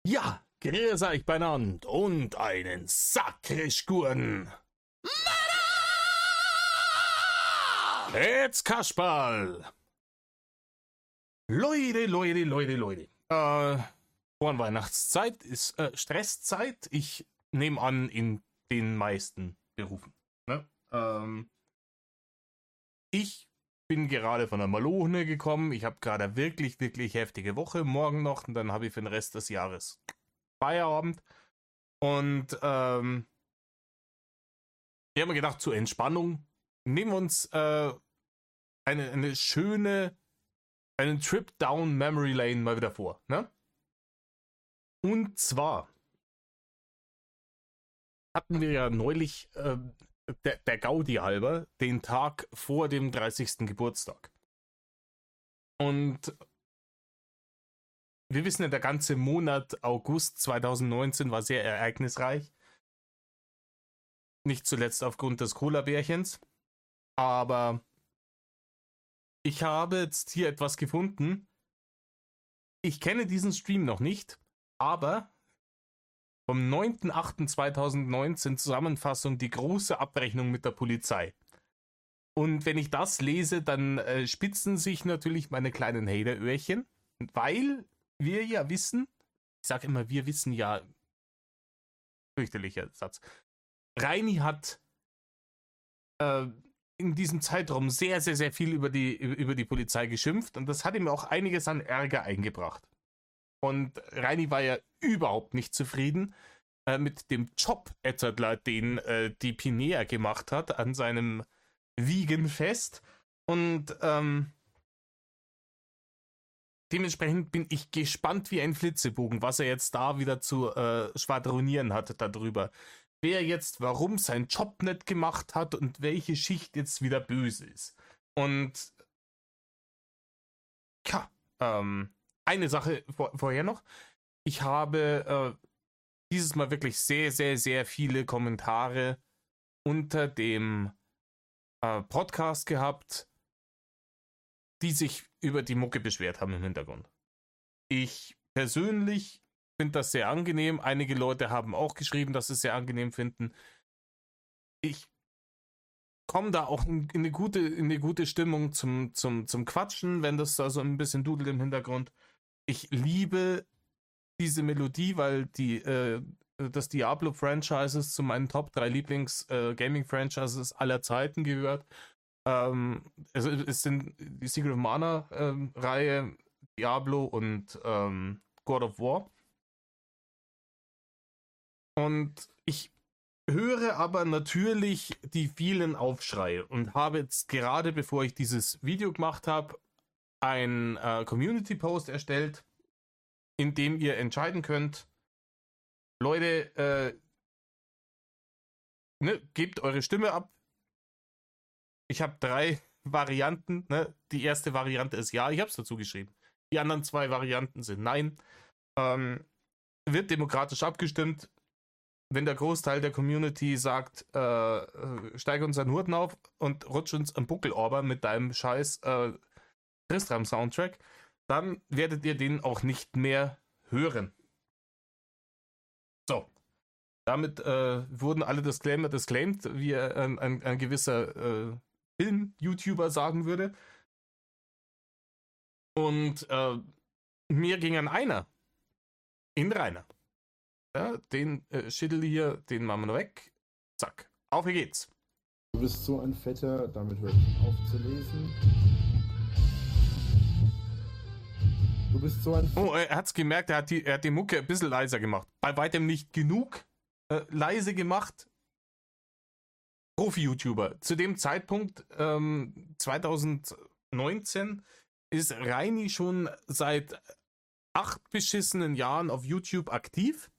Ja, grüß euch beieinander und einen Sakrischgurn. Jetzt Kasperl. Leute. Vorweihnachtszeit ist Stresszeit. Ich nehme an, in den meisten Berufen. Ne? Ich bin gerade von der Malone gekommen. Ich habe gerade eine wirklich heftige Woche. Morgen noch und dann habe ich für den Rest des Jahres Feierabend. Und ich habe mir gedacht, zur Entspannung nehmen wir uns einen Trip down Memory Lane mal wieder vor. Ne? Und zwar hatten wir ja neulich der Gaudi halber den Tag vor dem 30. Geburtstag. Und wir wissen ja, der ganze Monat August 2019 war sehr ereignisreich. Nicht zuletzt aufgrund des Cola-Bärchens. Aber ich habe jetzt hier etwas gefunden. Ich kenne diesen Stream noch nicht, aber vom 9.8.2019 Zusammenfassung die große Abrechnung mit der Polizei. Und wenn ich das lese, dann spitzen sich natürlich meine kleinen Hateröhrchen, weil wir ja wissen, ich sage immer, wir wissen ja, fürchterlicher Satz, Reini hat in diesem Zeitraum sehr viel über die Polizei geschimpft und das hat ihm auch einiges an Ärger eingebracht. Und Reini war ja überhaupt nicht zufrieden mit dem Job-Etterdler, den die Pinea gemacht hat an seinem Wiegenfest. Und dementsprechend bin ich gespannt wie ein Flitzebogen, was er jetzt da wieder zu schwadronieren hat darüber. Wer jetzt warum sein Job nicht gemacht hat und welche Schicht jetzt wieder böse ist. Und ja, eine Sache vorher noch. Ich habe dieses Mal wirklich sehr viele Kommentare unter dem Podcast gehabt, die sich über die Mucke beschwert haben im Hintergrund. Ich persönlich finde das sehr angenehm. Einige Leute haben auch geschrieben, dass sie es sehr angenehm finden. Ich komme da auch in eine gute Stimmung zum Quatschen, wenn das da so ein bisschen dudelt im Hintergrund. Ich liebe diese Melodie, weil das Diablo-Franchises zu meinen Top 3 Lieblings-Gaming-Franchises aller Zeiten gehört. Es sind die Secret of Mana-Reihe, Diablo und God of War. Und ich höre aber natürlich die vielen Aufschreie und habe jetzt gerade, bevor ich dieses Video gemacht habe, einen Community-Post erstellt, in dem ihr entscheiden könnt, Leute, gebt eure Stimme ab. Ich habe 3 Varianten. Ne? Die erste Variante ist ja, ich habe es dazu geschrieben. Die anderen 2 Varianten sind nein. Wird demokratisch abgestimmt. Wenn der Großteil der Community sagt, steig uns einen Hurten auf und rutsch uns am Buckelorber mit deinem scheiß Tristram-Soundtrack, dann werdet ihr den auch nicht mehr hören. So. Damit wurden alle Disclaimer disclaimed, wie ein gewisser Film-YouTuber sagen würde. Und mir ging an einer. In Rainer. Ja, den Schittel hier, den machen wir noch weg. Zack. Auf geht's. Du bist so ein Fetter, damit höre ich auf zu lesen. Du bist so ein... Oh, er hat's gemerkt, er hat die Mucke ein bisschen leiser gemacht. Bei weitem nicht genug leise gemacht. Profi-YouTuber. Zu dem Zeitpunkt 2019 ist Reini schon seit 8 beschissenen Jahren auf YouTube aktiv.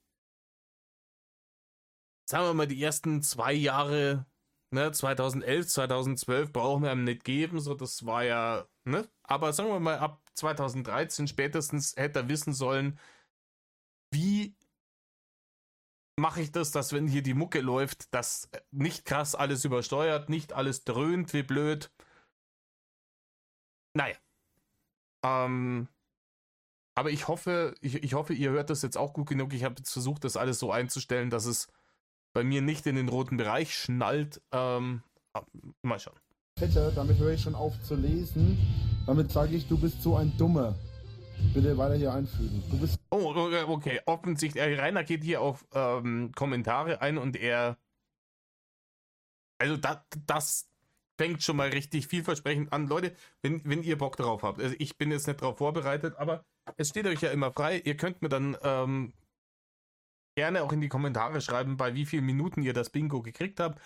Sagen wir mal, die ersten 2 Jahre, ne, 2011, 2012 brauchen wir ihm nicht geben, so das war ja, ne, aber sagen wir mal, ab 2013 spätestens hätte er wissen sollen, wie mache ich das, dass wenn hier die Mucke läuft, dass nicht krass alles übersteuert, nicht alles dröhnt wie blöd. Naja. Aber ich hoffe, ihr hört das jetzt auch gut genug. Ich habe jetzt versucht, das alles so einzustellen, dass es bei mir nicht in den roten Bereich schnallt. Mal schauen. Vetter, damit höre ich schon auf zu lesen. Damit sage ich, du bist so ein Dummer. Bitte weiter hier einfügen. Du bist. Oh, okay. Offensichtlich, Rainer geht hier auf Kommentare ein und er. Also, das fängt schon mal richtig vielversprechend an. Leute, wenn ihr Bock drauf habt. Also ich bin jetzt nicht drauf vorbereitet, aber es steht euch ja immer frei. Ihr könnt mir dann gerne auch in die Kommentare schreiben, bei wie vielen Minuten ihr das Bingo gekriegt habt.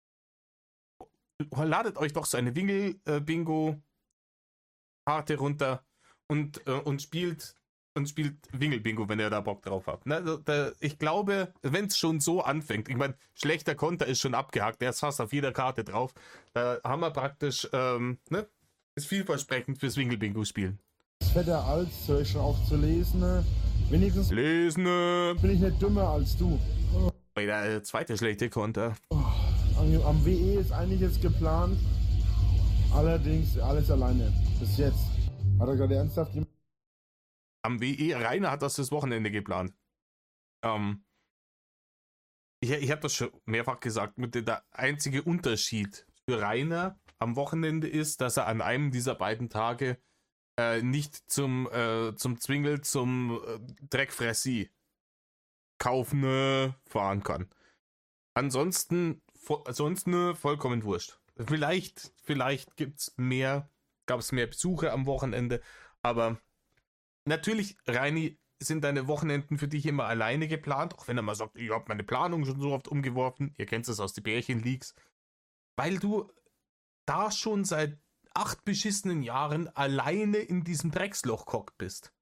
Ladet euch doch so eine Wingel-Bingo-Karte runter und spielt Wingel-Bingo, wenn ihr da Bock drauf habt. Ne? Also, ich glaube, wenn es schon so anfängt, ich meine, schlechter Konter ist schon abgehakt, der ist fast auf jeder Karte drauf. Da haben wir praktisch, ist vielversprechend fürs Wingel-Bingo spielen. Fetter als, höre ich schon auf zu lesen. Wenigstens Lesen! bin ich nicht dümmer als du. Der zweite schlechte Konter. Am WE ist einiges geplant. Allerdings alles alleine. Bis jetzt. Hat er gerade ernsthaft jemand. Am WE, Rainer hat das Wochenende geplant. Ich habe das schon mehrfach gesagt, der einzige Unterschied für Rainer am Wochenende ist, dass er an einem dieser beiden Tage nicht zum Zwingel, zum Dreckfressi kaufen fahren kann. Ansonsten vollkommen wurscht. Vielleicht gab es mehr Besuche am Wochenende, aber natürlich, Reini, sind deine Wochenenden für dich immer alleine geplant, auch wenn er mal sagt, ich habe meine Planung schon so oft umgeworfen, ihr kennt es aus den Bärchen-Leaks, weil du da schon seit 8 beschissenen Jahren alleine in diesem Drecksloch gehockt bist.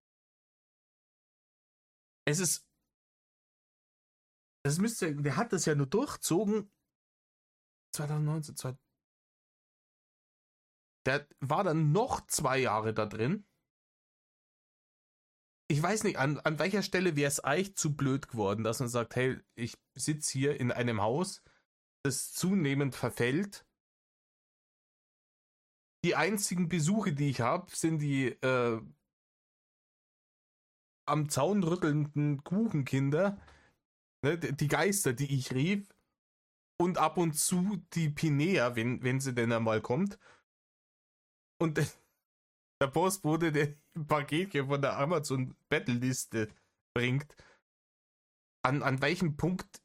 Der hat das ja nur durchzogen 2019, der war dann noch 2 Jahre da drin. Ich weiß nicht, an welcher Stelle wäre es eigentlich zu blöd geworden, dass man sagt, hey, ich sitze hier in einem Haus, das zunehmend verfällt. Die einzigen Besuche, die ich habe, sind die am Zaun rüttelnden Kuchenkinder, ne, die Geister, die ich rief, und ab und zu die Pinea, wenn sie denn einmal kommt. Und der Postbote, der ein Paketchen von der Amazon-Battle-Liste bringt. An welchem Punkt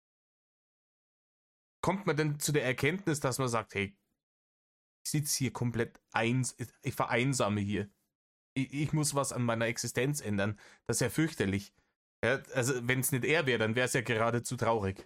kommt man denn zu der Erkenntnis, dass man sagt, hey, ich sitze hier komplett ich vereinsame hier. Ich muss was an meiner Existenz ändern. Das ist ja fürchterlich. Ja, also, wenn es nicht er wäre, dann wäre es ja geradezu traurig.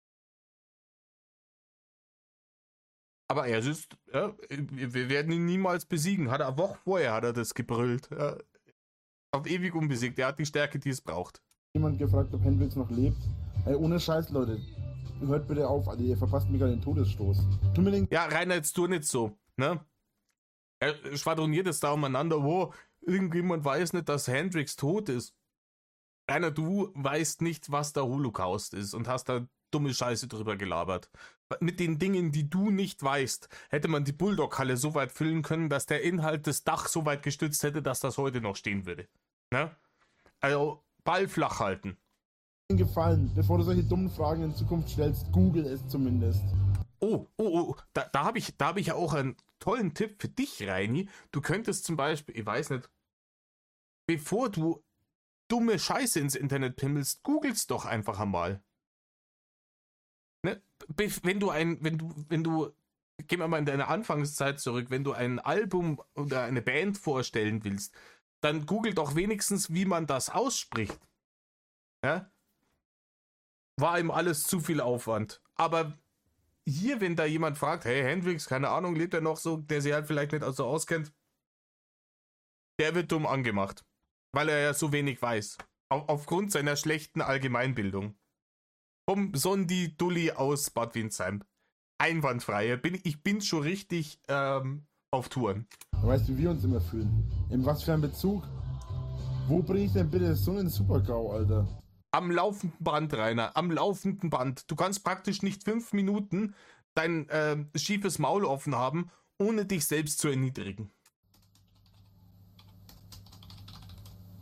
Aber er ist, ja, wir werden ihn niemals besiegen. Eine Woche vorher hat er das gebrüllt. Ja. Auf ewig unbesiegt. Er hat die Stärke, die es braucht. Jemand gefragt, ob Hendrix noch lebt. Ey, ohne Scheiß, Leute. Hört bitte auf, Alter. Ihr verpasst mir gerade den Todesstoß. Ja, Rainer, jetzt tu nicht so, ne? Er schwadroniert es da umeinander, wo irgendjemand weiß nicht, dass Hendrix tot ist. Rainer, du weißt nicht, was der Holocaust ist und hast da dumme Scheiße drüber gelabert. Mit den Dingen, die du nicht weißt, hätte man die Bulldog-Halle so weit füllen können, dass der Inhalt des Dach so weit gestützt hätte, dass das heute noch stehen würde. Ne? Also, Ball flach halten. Gefallen, bevor du solche dummen Fragen in Zukunft stellst, google es zumindest. Da habe ich ja auch einen tollen Tipp für dich, Reini. Du könntest zum Beispiel, ich weiß nicht, bevor du dumme Scheiße ins Internet pimmelst, googelst doch einfach einmal. Ne? Wenn du, gehen wir mal in deine Anfangszeit zurück, wenn du ein Album oder eine Band vorstellen willst, dann google doch wenigstens, wie man das ausspricht. Ja? War ihm alles zu viel Aufwand. Aber hier, wenn da jemand fragt, hey, Hendrix, keine Ahnung, lebt er noch so, der sich halt vielleicht nicht so auskennt, der wird dumm angemacht. Weil er ja so wenig weiß. Aufgrund seiner schlechten Allgemeinbildung. Vom Sondi Dulli aus Bad Windsheim. Einwandfrei. Ich bin schon richtig auf Touren. Weißt du, wie wir uns immer fühlen? In was für einem Bezug? Wo bringe ich denn bitte so einen Super-GAU, Alter? Am laufenden Band, Rainer. Am laufenden Band. Du kannst praktisch nicht 5 Minuten dein schiefes Maul offen haben, ohne dich selbst zu erniedrigen.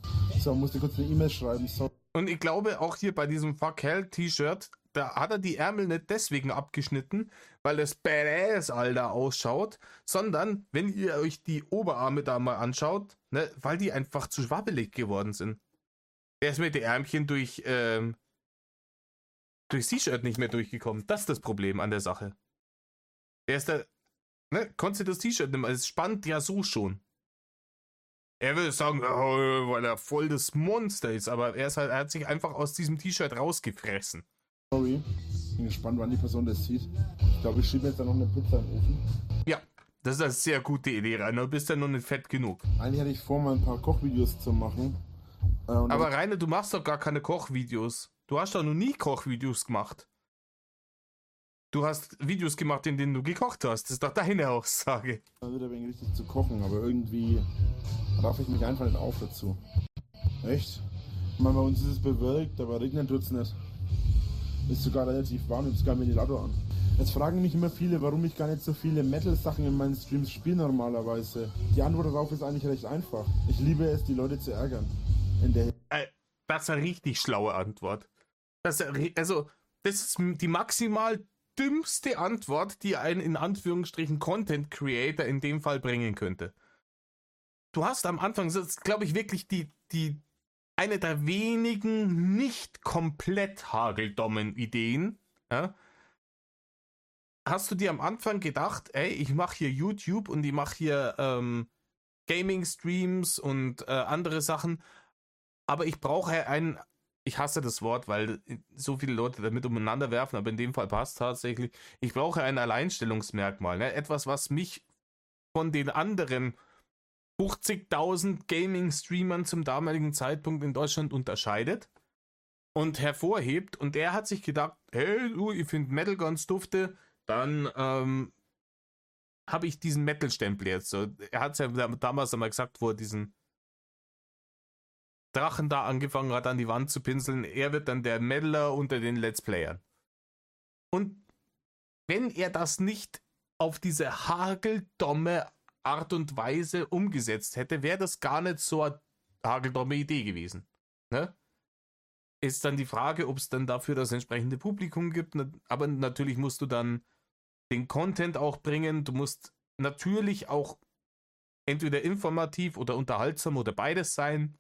So, musste kurz eine E-Mail schreiben. So. Und ich glaube auch hier bei diesem Fuck Hell T-Shirt, da hat er die Ärmel nicht deswegen abgeschnitten, weil das Badass, Alter, ausschaut, sondern, wenn ihr euch die Oberarme da mal anschaut, ne, weil die einfach zu schwabbelig geworden sind. Der ist mit den Ärmchen durchs T-Shirt nicht mehr durchgekommen. Das ist das Problem an der Sache. Der ist da, ne, konntest du das T-Shirt nehmen, es spannt ja so schon. Er würde sagen, oh, weil er voll das Monster ist, aber er hat sich einfach aus diesem T-Shirt rausgefressen. Sorry. Ich bin gespannt, wann die Person das sieht. Ich glaube, ich schiebe jetzt da noch eine Pizza in den Ofen. Ja, das ist eine sehr gute Idee, Rainer. Du bist ja noch nicht fett genug. Eigentlich hatte ich vor, mal ein paar Kochvideos zu machen. Aber Rainer, du machst doch gar keine Kochvideos. Du hast doch noch nie Kochvideos gemacht. Du hast Videos gemacht, in denen du gekocht hast. Das ist doch deine Aussage. Da wird ein wenig richtig zu kochen, aber irgendwie raff ich mich einfach nicht auf dazu. Echt? Ich meine, bei uns ist es bewölkt, aber regnen tut's nicht. Ist sogar relativ warm, ich hab sogar einen Ventilator an. Jetzt fragen mich immer viele, warum ich gar nicht so viele Metal-Sachen in meinen Streams spiele normalerweise. Die Antwort darauf ist eigentlich recht einfach. Ich liebe es, die Leute zu ärgern. Das ist eine richtig schlaue Antwort. Das ist die maximal dümmste Antwort, die ein in Anführungsstrichen Content Creator in dem Fall bringen könnte. Du hast am Anfang, das ist, glaube ich, wirklich eine der wenigen nicht komplett hageldommen Ideen. Ja? Hast du dir am Anfang gedacht, ey, ich mache hier YouTube und ich mache hier Gaming-Streams und andere Sachen, aber ich brauche ich hasse das Wort, weil so viele Leute damit umeinander werfen, aber in dem Fall passt tatsächlich, ich brauche ein Alleinstellungsmerkmal, ne? Etwas, was mich von den anderen 50.000 Gaming-Streamern zum damaligen Zeitpunkt in Deutschland unterscheidet und hervorhebt. Und er hat sich gedacht, hey, du, ich finde Metal ganz dufte, dann habe ich diesen Metal-Stempel jetzt. So, er hat es ja damals einmal gesagt, wo er diesen Drachen da angefangen hat, an die Wand zu pinseln. Er wird dann der Metaler unter den Let's Playern. Und wenn er das nicht auf diese hageldomme Art und Weise umgesetzt hätte, wäre das gar nicht so eine hageldomme Idee gewesen. Ne? Ist dann die Frage, ob es dann dafür das entsprechende Publikum gibt. Aber natürlich musst du dann den Content auch bringen. Du musst natürlich auch entweder informativ oder unterhaltsam oder beides sein.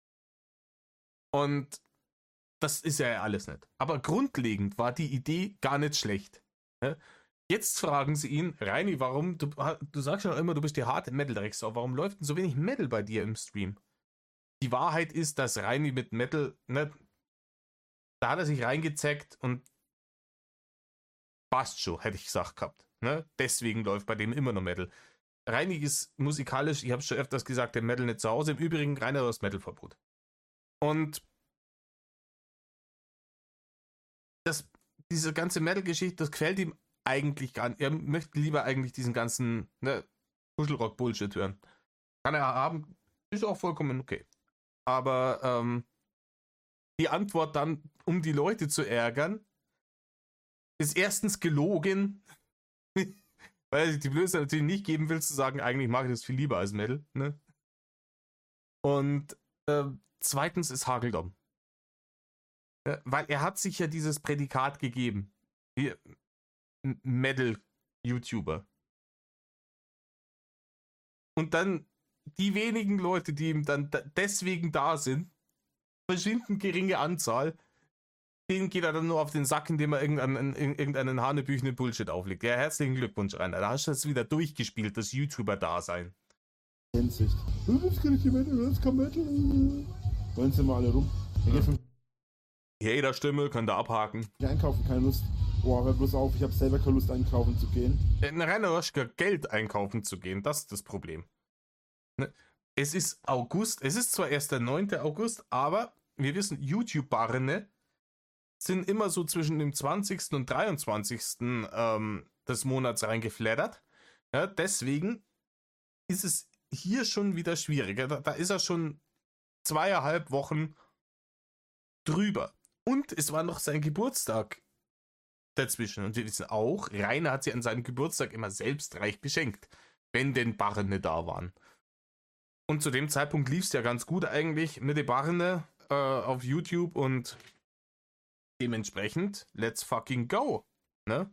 Und das ist ja alles nicht. Aber grundlegend war die Idee gar nicht schlecht. Ne? Jetzt fragen sie ihn, Reini, warum, du sagst ja immer, du bist die harte Metal-Drecksau, warum läuft denn so wenig Metal bei dir im Stream? Die Wahrheit ist, dass Reini mit Metal, ne, da hat er sich reingezeckt und passt schon, hätte ich gesagt gehabt. Ne? Deswegen läuft bei dem immer noch Metal. Reini ist musikalisch, ich habe schon öfters gesagt, der Metal nicht zu Hause. Im Übrigen, Rainer, du hast Metal-Verbot. Und diese ganze Metal-Geschichte, das gefällt ihm eigentlich gar nicht. Er möchte lieber eigentlich diesen ganzen Kuschelrock-Bullshit hören. Kann er haben, ist auch vollkommen okay. Aber die Antwort dann, um die Leute zu ärgern, ist erstens gelogen, weil er die Blöße natürlich nicht geben will, zu sagen, eigentlich mag ich das viel lieber als Metal. Ne? Und zweitens ist hageldumm. Weil er hat sich ja dieses Prädikat gegeben. Metal-YouTuber. Und dann die wenigen Leute, die ihm dann deswegen da sind, verschwindend geringe Anzahl, denen geht er dann nur auf den Sack, indem er irgendeinen hanebüchenen Bullshit auflegt. Ja, herzlichen Glückwunsch, Rainer. Da hast du jetzt wieder durchgespielt, das YouTuber-Dasein. Hinsicht. Du bist gar nicht die Metal, das kann Metal. Wollen sie mal alle rum. Jeder Stimme kann da abhaken. Ich einkaufen, keine Lust. Boah, hör bloß auf, ich habe selber keine Lust einkaufen zu gehen. Rainer, du hast gar Geld einkaufen zu gehen, das ist das Problem. Es ist August, es ist zwar erst der 9. August, aber wir wissen, YouTube-Barne sind immer so zwischen dem 20. und 23. Des Monats reingeflattert. Ja, deswegen ist es hier schon wieder schwieriger. Da ist er schon 2,5 Wochen drüber. Und es war noch sein Geburtstag dazwischen. Und wir wissen auch, Rainer hat sie an seinem Geburtstag immer selbst reich beschenkt, wenn denn Barren da waren. Und zu dem Zeitpunkt lief es ja ganz gut eigentlich mit der Barne auf YouTube und dementsprechend, let's fucking go. Ne?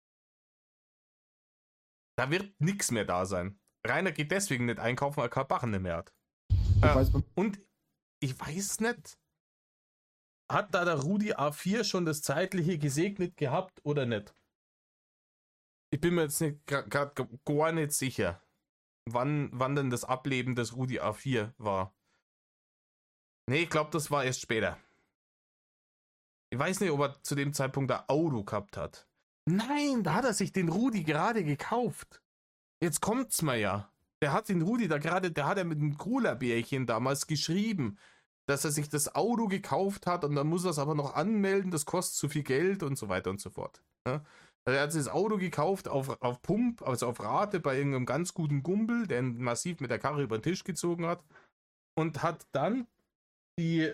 Da wird nichts mehr da sein. Rainer geht deswegen nicht einkaufen, weil er keine Barne mehr hat. Und ich weiß nicht, hat da der Rudi A4 schon das Zeitliche gesegnet gehabt oder nicht? Ich bin mir jetzt gerade gar nicht sicher, wann denn das Ableben des Rudi A4 war. Nee, ich glaube, das war erst später. Ich weiß nicht, ob er zu dem Zeitpunkt ein Auto gehabt hat. Nein, da hat er sich den Rudi gerade gekauft. Jetzt kommt's mal ja. Der hat den Rudi da gerade, der hat ja mit dem Cola-Bärchen damals geschrieben, dass er sich das Auto gekauft hat und dann muss er es aber noch anmelden, das kostet zu viel Geld und so weiter und so fort. Ja? Also er hat sich das Auto gekauft auf Pump, also auf Rate bei irgendeinem ganz guten Gumpel, der ihn massiv mit der Karre über den Tisch gezogen hat und hat dann die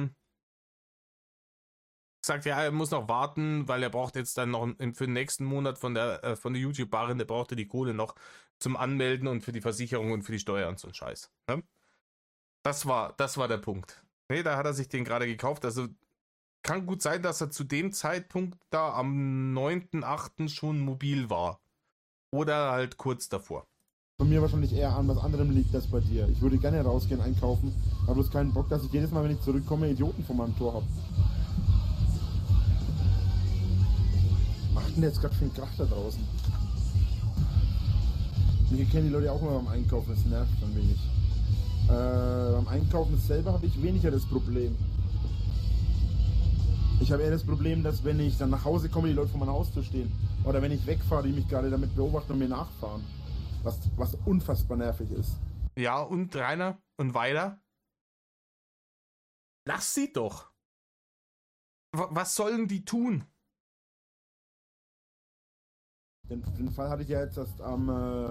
gesagt, ja, er muss noch warten, weil er braucht jetzt dann noch für den nächsten Monat von der YouTube-Barin, der brauchte die Kohle noch zum Anmelden und für die Versicherung und für die Steuer und so ein Scheiß. Ne? Das war der Punkt. Ne, da hat er sich den gerade gekauft. Also kann gut sein, dass er zu dem Zeitpunkt da am 9.8. schon mobil war. Oder halt kurz davor. Bei mir wahrscheinlich eher an was anderem liegt als bei dir. Ich würde gerne rausgehen, einkaufen, aber bloß keinen Bock, dass ich jedes Mal, wenn ich zurückkomme, Idioten vor meinem Tor habe. Macht denn jetzt gerade für einen Krach da draußen? Ich kenne die Leute auch immer beim Einkaufen, das nervt ein wenig. Beim Einkaufen selber habe ich weniger das Problem. Ich habe eher das Problem, dass wenn ich dann nach Hause komme, die Leute vor meinem Haustür stehen. Oder wenn ich wegfahre, die mich gerade damit beobachten und mir nachfahren. Was unfassbar nervig ist. Ja, und Rainer und weiter. Lass sie doch. Was sollen die tun? Den Fall hatte ich ja jetzt erst am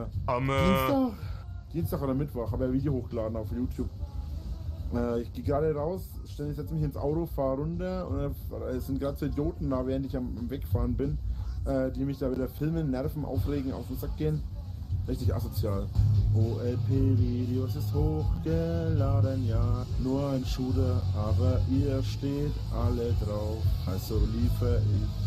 Dienstag oder Mittwoch, habe ja ein Video hochgeladen auf YouTube. Ich gehe gerade raus, setze mich ins Auto, fahre runter und es sind gerade so Idioten da, während ich am Wegfahren bin, die mich da wieder filmen, nerven, aufregen, auf den Sack gehen. Richtig asozial. OLP-Videos ist hochgeladen, ja, nur ein Shooter, aber ihr steht alle drauf, also liefere ich.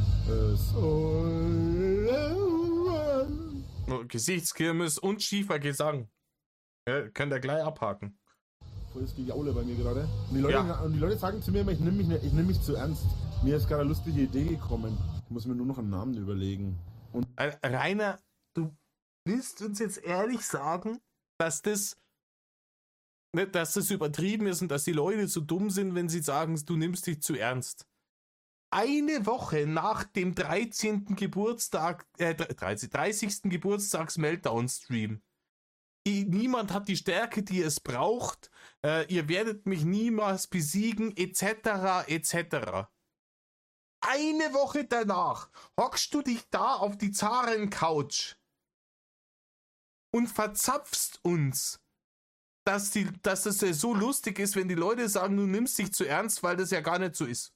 Gesichtskirmes und schiefer Gesang. Ja, könnt ihr gleich abhaken. Voll ist die Jaule bei mir gerade. Und die Leute sagen zu mir immer, ich nehme mich zu ernst. Mir ist gerade eine lustige Idee gekommen. Ich muss mir nur noch einen Namen überlegen. Und Rainer, du willst uns jetzt ehrlich sagen, dass das übertrieben ist und dass die Leute so dumm sind, wenn sie sagen, du nimmst dich zu ernst. Eine Woche nach dem 30. Geburtstags-Meltdown-Stream. Niemand hat die Stärke, die es braucht. Ihr werdet mich niemals besiegen, etc., etc. Eine Woche danach hockst du dich da auf die Zaren-Couch und verzapfst uns, dass das ja so lustig ist, wenn die Leute sagen, du nimmst dich zu ernst, weil das ja gar nicht so ist.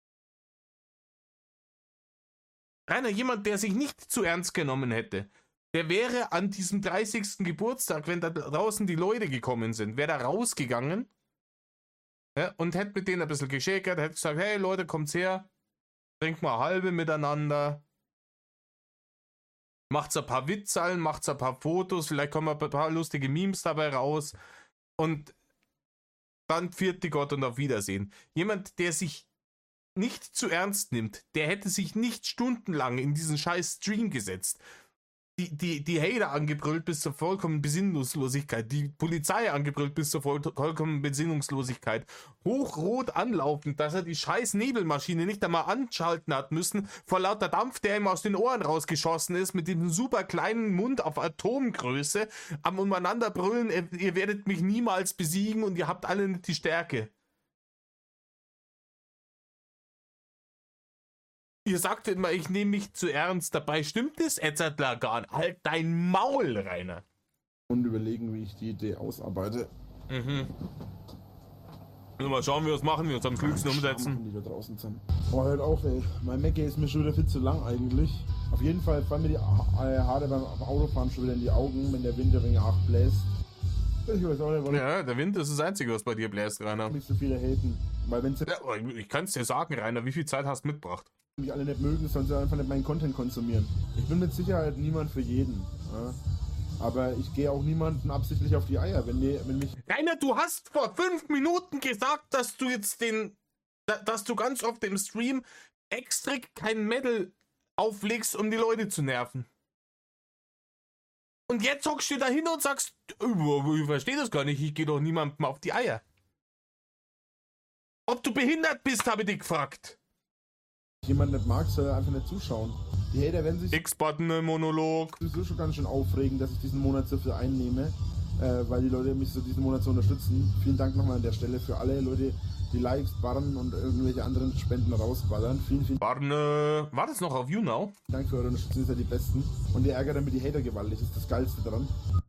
Rainer, jemand, der sich nicht zu ernst genommen hätte, der wäre an diesem 30. Geburtstag, wenn da draußen die Leute gekommen sind, wäre da rausgegangen, ja, und hätte mit denen ein bisschen geschäkert, hätte gesagt, hey Leute, kommt's her, trinkt mal halbe miteinander, macht's ein paar Witzallen, macht's ein paar Fotos, vielleicht kommen ein paar lustige Memes dabei raus und dann vierte Gott und auf Wiedersehen. Jemand, der sich nicht zu ernst nimmt, der hätte sich nicht stundenlang in diesen scheiß Stream gesetzt. Die Hater angebrüllt bis zur vollkommenen Besinnungslosigkeit, die Polizei angebrüllt bis zur vollkommenen Besinnungslosigkeit, hochrot anlaufend, dass er die scheiß Nebelmaschine nicht einmal anschalten hat müssen, vor lauter Dampf, der ihm aus den Ohren rausgeschossen ist, mit dem super kleinen Mund auf Atomgröße, am umeinander brüllen, ihr werdet mich niemals besiegen und ihr habt alle nicht die Stärke. Ihr sagt immer, ich nehme mich zu ernst. Dabei stimmt es Etzertler gar nicht. Halt dein Maul, Rainer. Und überlegen, wie ich die Idee ausarbeite. Mal schauen, wie wir es machen, wie wir uns am klügsten umsetzen. Die da draußen sind. Oh, hört auf, ey. Mein Macke ist mir schon wieder viel zu lang eigentlich. Auf jeden Fall fallen mir die Haare beim Autofahren schon wieder in die Augen, wenn der Wind ein wenig bläst. Ich weiß auch nicht, warum Ja, der Wind ist das Einzige, was bei dir bläst, Rainer. nicht so viele haten. Weil wenn sie Ja, aber ich kann es dir sagen, Rainer, wie viel Zeit hast du mitgebracht? mich alle nicht mögen, sollen sie einfach nicht meinen Content konsumieren. Ich bin mit Sicherheit niemand für jeden. Ja? Aber ich gehe auch niemanden absichtlich auf die Eier. Wenn mich Rainer, du hast vor 5 Minuten gesagt, dass du jetzt dass du ganz oft im Stream extra kein Metal auflegst, um die Leute zu nerven. Und jetzt hockst du da hin und sagst, ich verstehe das gar nicht, ich gehe doch niemandem auf die Eier. Ob du behindert bist, habe ich dich gefragt. jemand nicht mag, soll er einfach nicht zuschauen. Die Hater werden sich X-Button-Monolog. sowieso schon ganz schön aufregen, dass ich diesen Monat so viel einnehme, weil die Leute mich so diesen Monat so unterstützen. Vielen Dank nochmal an der Stelle für alle Leute, die Likes, Barren und irgendwelche anderen Spenden rausballern. Vielen Barne, war das noch auf YouNow? Dank für eure Unterstützung, ihr seid die Besten. Und ihr ärgert damit die Hater gewaltig, ist das Geilste dran.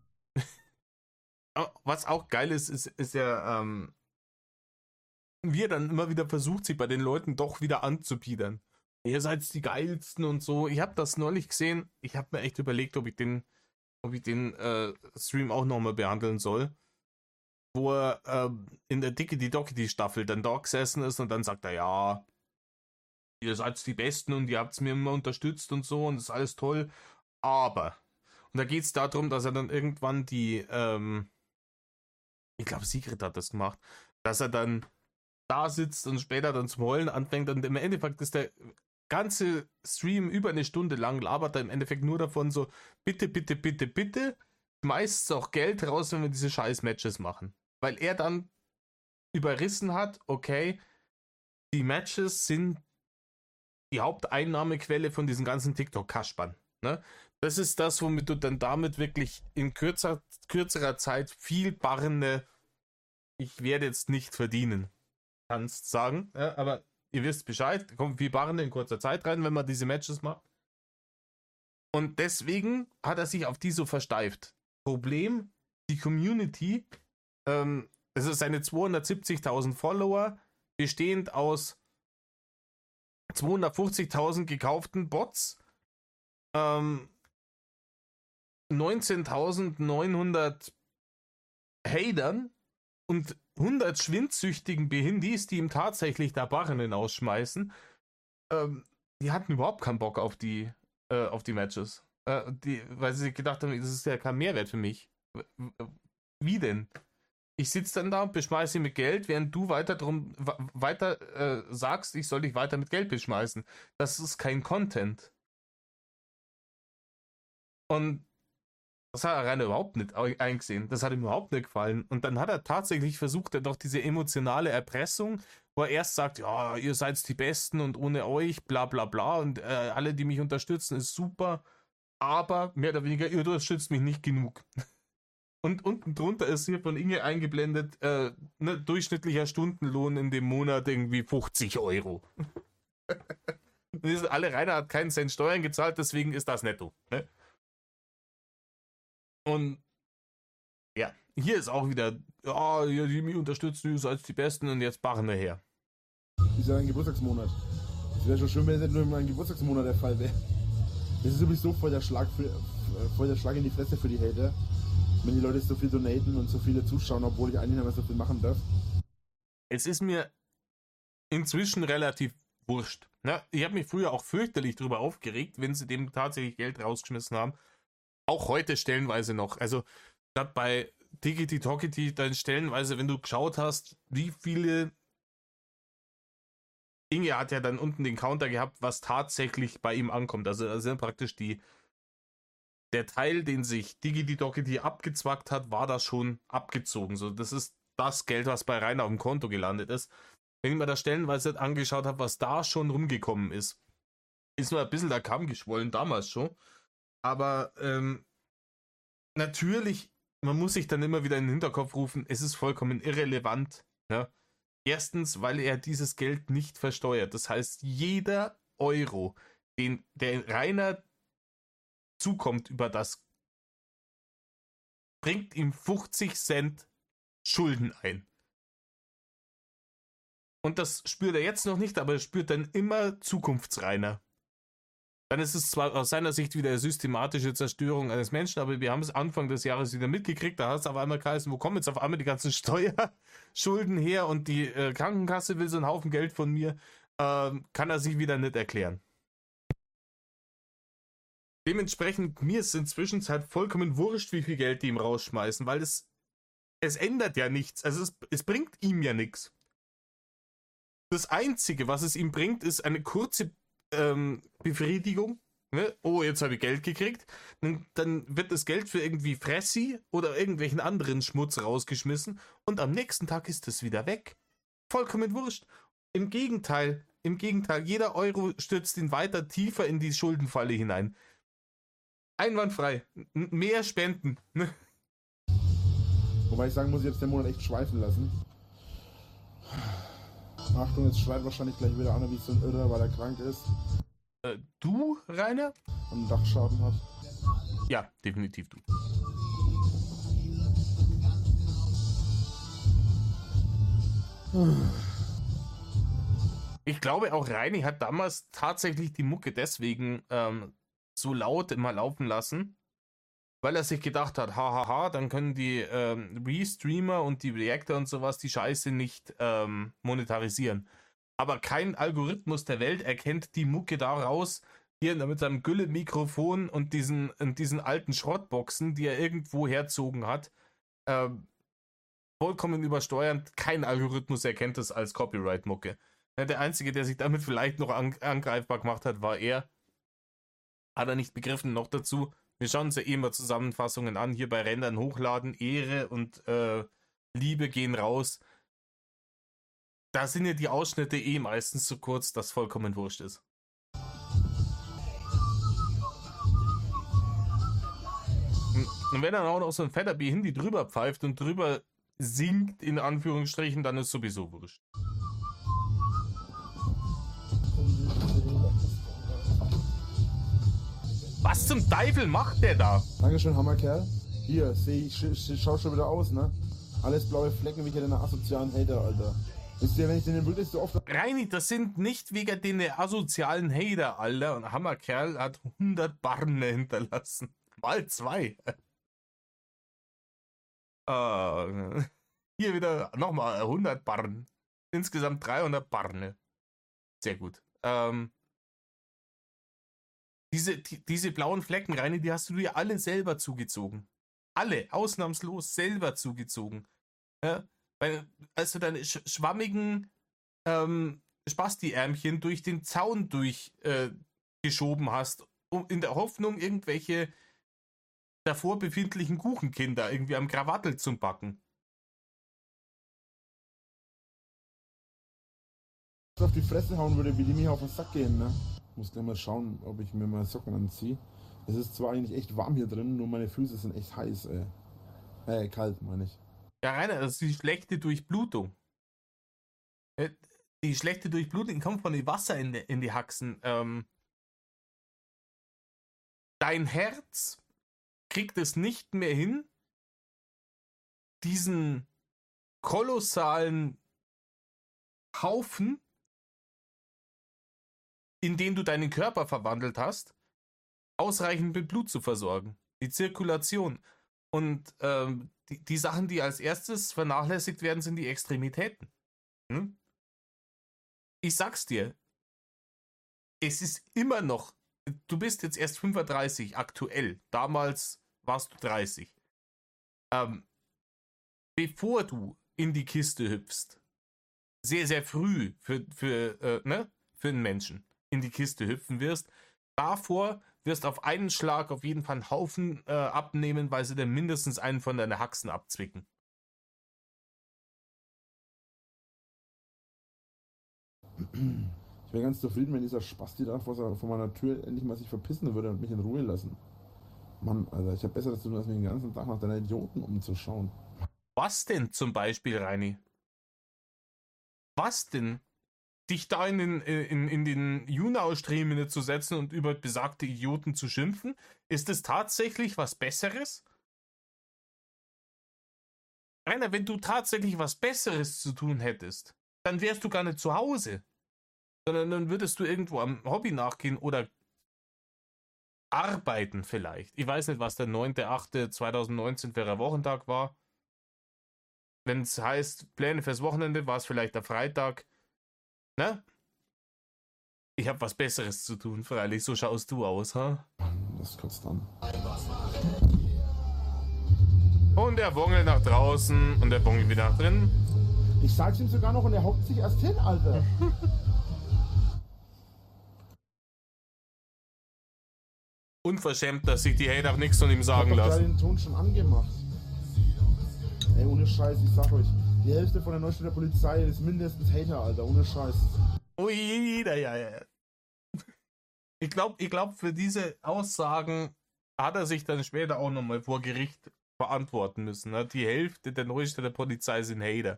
Was auch geil ist ja, wie er dann immer wieder versucht, sich bei den Leuten doch wieder anzubiedern. Ihr seid die Geilsten und so. Ich habe das neulich gesehen. Ich habe mir echt überlegt, ob ich den Stream auch nochmal behandeln soll. Wo er in der Dickety-Dockety-Staffel dann da gesessen ist und dann sagt er, ja, ihr seid die Besten und ihr habt es mir immer unterstützt und so und das ist alles toll. Aber, und da geht es darum, dass er dann irgendwann ich glaube, Sigrid hat das gemacht, dass er dann da sitzt und später dann zum Heulen anfängt und im Endeffekt ist der ganze Stream über eine Stunde lang, labert er im Endeffekt nur davon so, bitte, bitte, bitte, bitte, schmeißt auch Geld raus, wenn wir diese scheiß Matches machen. Weil er dann überrissen hat, okay, die Matches sind die Haupteinnahmequelle von diesen ganzen TikTok-Kaspern. Ne? Das ist das, womit du dann damit wirklich in kürzerer Zeit viel barrende, ich werde jetzt nicht verdienen, kannst sagen. Ja, aber ihr wisst Bescheid, kommt viel barrende in kurzer Zeit rein, wenn man diese Matches macht. Und deswegen hat er sich auf die so versteift. Problem, die Community, es ist seine 270.000 Follower, bestehend aus 250.000 gekauften Bots, 19.900 Hatern und 100 schwindsüchtigen Behindis, die ihm tatsächlich da Barren ausschmeißen, die hatten überhaupt keinen Bock auf die Matches. Weil sie sich gedacht haben, das ist ja kein Mehrwert für mich. Wie denn? Ich sitze dann da und beschmeiße ihn mit Geld, während du weiter sagst, ich soll dich weiter mit Geld beschmeißen. Das ist kein Content. Und das hat er rein überhaupt nicht eingesehen. Das hat ihm überhaupt nicht gefallen. Und dann hat er tatsächlich versucht, doch diese emotionale Erpressung, wo er erst sagt, ja, ihr seid die Besten und ohne euch, bla bla bla, und alle, die mich unterstützen, ist super, aber mehr oder weniger, ihr unterstützt mich nicht genug. Und unten drunter ist hier von Inge eingeblendet, durchschnittlicher Stundenlohn in dem Monat irgendwie 50 Euro. Und die sind alle, Rainer hat keinen Cent Steuern gezahlt, deswegen ist das netto. Ne? Und ja, hier ist auch wieder, ja, die mich unterstützen, ihr seid die Besten und jetzt barren wir her. Ich sage ein Geburtstagsmonat. Es wäre schon schön, wenn es nicht nur in meinem Geburtstagsmonat der Fall wäre. Das ist sowieso voll der Schlag in die Fresse für die Hater. Wenn die Leute so viel donaten und so viele zuschauen, obwohl ich eigentlich nicht mehr so viel machen darf. Es ist mir inzwischen relativ wurscht. Ne? Ich habe mich früher auch fürchterlich darüber aufgeregt, wenn sie dem tatsächlich Geld rausgeschmissen haben. Auch heute stellenweise noch. Also gerade bei Diggity-Tockety dann stellenweise, wenn du geschaut hast, wie viele... Inge hat ja dann unten den Counter gehabt, was tatsächlich bei ihm ankommt. Also praktisch der Teil, den sich Diggity-Tockety abgezwackt hat, war das schon abgezogen. So, das ist das Geld, was bei Rainer auf dem Konto gelandet ist. Wenn ich mir das stellenweise angeschaut habe, was da schon rumgekommen ist nur ein bisschen der Kamm geschwollen, damals schon. Aber natürlich, man muss sich dann immer wieder in den Hinterkopf rufen, es ist vollkommen irrelevant. Ne? Erstens, weil er dieses Geld nicht versteuert. Das heißt, jeder Euro, der Rainer zukommt über das, bringt ihm 50 Cent Schulden ein. Und das spürt er jetzt noch nicht, aber er spürt dann immer Zukunftsrainer. Dann ist es zwar aus seiner Sicht wieder eine systematische Zerstörung eines Menschen, aber wir haben es Anfang des Jahres wieder mitgekriegt. Da hat es auf einmal geheißen, wo kommen jetzt auf einmal die ganzen Steuerschulden her und die Krankenkasse will so einen Haufen Geld von mir. Kann er sich wieder nicht erklären. Dementsprechend, mir ist inzwischen halt vollkommen wurscht, wie viel Geld die ihm rausschmeißen, weil es ändert ja nichts. Also es bringt ihm ja nichts. Das Einzige, was es ihm bringt, ist eine kurze Befriedigung. Ne? Oh, jetzt habe ich Geld gekriegt. Dann wird das Geld für irgendwie Fressi oder irgendwelchen anderen Schmutz rausgeschmissen und am nächsten Tag ist es wieder weg. Vollkommen wurscht. Im Gegenteil, jeder Euro stürzt ihn weiter tiefer in die Schuldenfalle hinein. Einwandfrei. Mehr Spenden. Wobei ich sagen muss, ich jetzt den Monat echt schweifen lassen. Achtung, jetzt schreit wahrscheinlich gleich wieder einer wie so ein Irrer, weil er krank ist. Du, Rainer? Und einen Dachschaden hat. Ja, definitiv du. Ich glaube, auch Reini hat damals tatsächlich die Mucke deswegen so laut immer laufen lassen, weil er sich gedacht hat, hahaha, dann können die Restreamer und die Reactor und sowas die Scheiße nicht monetarisieren. Aber kein Algorithmus der Welt erkennt die Mucke daraus, hier mit seinem Gülle-Mikrofon und diesen alten Schrottboxen, die er irgendwo herzogen hat, vollkommen übersteuernd. Kein Algorithmus erkennt das als Copyright-Mucke. Ja, der Einzige, der sich damit vielleicht noch angreifbar gemacht hat, war er. Hat er nicht begriffen. Noch dazu, wir schauen uns ja eh immer Zusammenfassungen an, hier bei Rändern hochladen, Ehre und Liebe gehen raus. Da sind ja die Ausschnitte eh meistens so kurz, dass vollkommen wurscht ist. Und wenn dann auch noch so ein fetter Behindi drüber pfeift und drüber singt, in Anführungsstrichen, dann ist sowieso wurscht. Was zum Teufel macht der da? Dankeschön, Hammerkerl. Hier, schau schon wieder aus, ne? Alles blaue Flecken wie deine asozialen Hater, Alter. Wisst ihr, wenn ich den wirklich so oft... Reini, das sind nicht wegen den asozialen Hater, Alter. Und Hammerkerl hat 100 Barne hinterlassen. Mal 2. Hier wieder nochmal 100 Barren. Insgesamt 300 Barne. Sehr gut. Diese blauen Flecken, Reini, die hast du dir alle selber zugezogen. Alle, ausnahmslos selber zugezogen. Ja? Weil, als du deine schwammigen Spasti-Ärmchen durch den Zaun durchgeschoben hast, in der Hoffnung, irgendwelche davor befindlichen Kuchenkinder irgendwie am Krawattel zu backen. auf die Fresse hauen würde, wie die mir auf den Sack gehen, ne? Ich muss gleich mal schauen, ob ich mir mal Socken anziehe. Es ist zwar eigentlich echt warm hier drin, nur meine Füße sind echt heiß, ey. Kalt, meine ich. Ja, Rainer, das ist die schlechte Durchblutung. Die schlechte Durchblutung kommt von dem Wasser in die Haxen. Dein Herz kriegt es nicht mehr hin, diesen kolossalen Haufen, in den du deinen Körper verwandelt hast, ausreichend mit Blut zu versorgen. Die Zirkulation. Und die Sachen, die als erstes vernachlässigt werden, sind die Extremitäten. Hm? Ich sag's dir, es ist immer noch, du bist jetzt erst 35 aktuell, damals warst du 30. Bevor du in die Kiste hüpfst, sehr, sehr früh für einen Menschen in die Kiste hüpfen wirst, davor wirst auf einen Schlag auf jeden Fall einen Haufen abnehmen, weil sie dir mindestens einen von deinen Haxen abzwicken. Ich wäre ganz zufrieden, wenn dieser Spasti da vor meiner Tür endlich mal sich verpissen würde und mich in Ruhe lassen. Mann, Alter, ich habe besser zu tun, als mich den ganzen Tag nach deiner Idioten umzuschauen. Was denn zum Beispiel, Reini? Was denn? Dich da in den Junau-Stream zu setzen und über besagte Idioten zu schimpfen? Ist es tatsächlich was Besseres? Rainer, wenn du tatsächlich was Besseres zu tun hättest, dann wärst du gar nicht zu Hause. Sondern dann würdest du irgendwo am Hobby nachgehen oder arbeiten vielleicht. Ich weiß nicht, was der 9.8.2019 für ein Wochentag war. Wenn es heißt, Pläne fürs Wochenende, war es vielleicht der Freitag. Ne? Ich habe was Besseres zu tun, freilich. So schaust du aus, ha? Das kotzt an. Und er wongelt nach draußen und er wongelt wieder nach drinnen. Ich sag's ihm sogar noch und er hockt sich erst hin, Alter. Unverschämt, dass sich die Hater nichts von ihm sagen Ich hab doch lassen. den Ton schon angemacht. Ey, ohne Scheiß, ich sag euch. Die Hälfte von der Neustädter Polizei ist mindestens Hater, Alter. Ohne Scheiß. Ui, ja. Ich glaube, für diese Aussagen hat er sich dann später auch nochmal vor Gericht verantworten müssen. Ne? Die Hälfte der Neustädter Polizei sind Hater.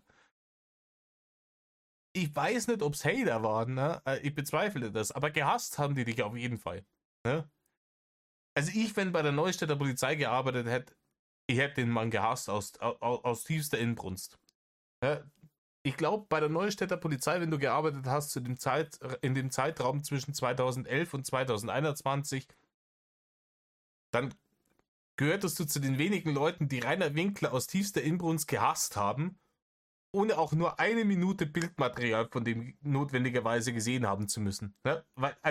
Ich weiß nicht, ob es Hater waren, ne? Ich bezweifle das, aber gehasst haben die dich auf jeden Fall. Ne? Also wenn bei der Neustädter Polizei gearbeitet hätte, ich hätte den Mann gehasst aus tiefster Inbrunst. Ja? Ich glaube, bei der Neustädter Polizei, wenn du gearbeitet hast in dem Zeitraum zwischen 2011 und 2021, dann gehörtest du zu den wenigen Leuten, die Rainer Winkler aus tiefster Inbrunst gehasst haben, ohne auch nur eine Minute Bildmaterial von dem notwendigerweise gesehen haben zu müssen. Ne?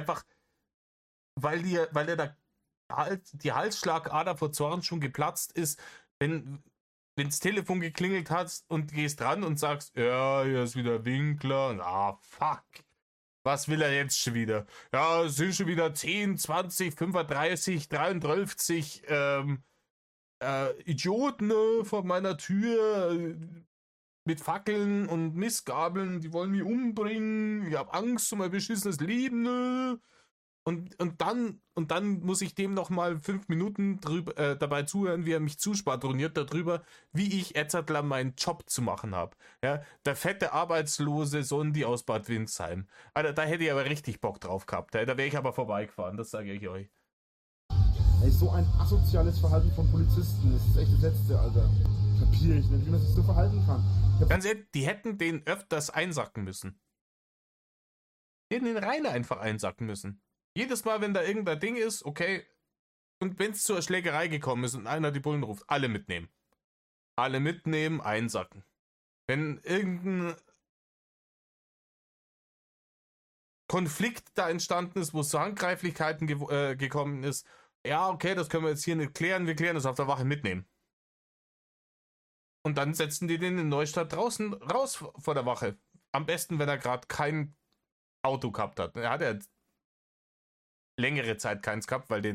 Weil dir da die Halsschlagader vor Zorn schon geplatzt ist, wenn das Telefon geklingelt hat und gehst dran und sagst, ja, hier ist wieder Winkler und fuck. Was will er jetzt schon wieder? Ja, es sind schon wieder 10, 20, 35, 33 Idioten vor meiner Tür mit Fackeln und Mistgabeln, die wollen mich umbringen, ich habe Angst um mein beschissenes Leben. Ne? Und dann muss ich dem noch mal 5 Minuten dabei zuhören, wie er mich zuschwadroniert darüber, wie ich Etzertler meinen Job zu machen habe. Ja, der fette arbeitslose Sondi aus Bad Windsheim. Alter, da hätte ich aber richtig Bock drauf gehabt. Da wäre ich aber vorbeigefahren, das sage ich euch. Ey, so ein asoziales Verhalten von Polizisten, das ist echt das Letzte, Alter. Kapier ich nicht, wie man sich so verhalten kann. Ganz ehrlich, die hätten den öfters einsacken müssen. Die hätten den Rainer einfach einsacken müssen. Jedes Mal, wenn da irgendein Ding ist, okay, und wenn es zur Schlägerei gekommen ist und einer die Bullen ruft, alle mitnehmen. Alle mitnehmen, einsacken. Wenn irgendein Konflikt da entstanden ist, wo es zu Handgreiflichkeiten gekommen ist, ja, okay, das können wir jetzt hier nicht klären, wir klären das auf der Wache, mitnehmen. Und dann setzen die den in Neustadt draußen raus vor der Wache. Am besten, wenn er gerade kein Auto gehabt hat. Er hat ja längere Zeit keins gehabt, weil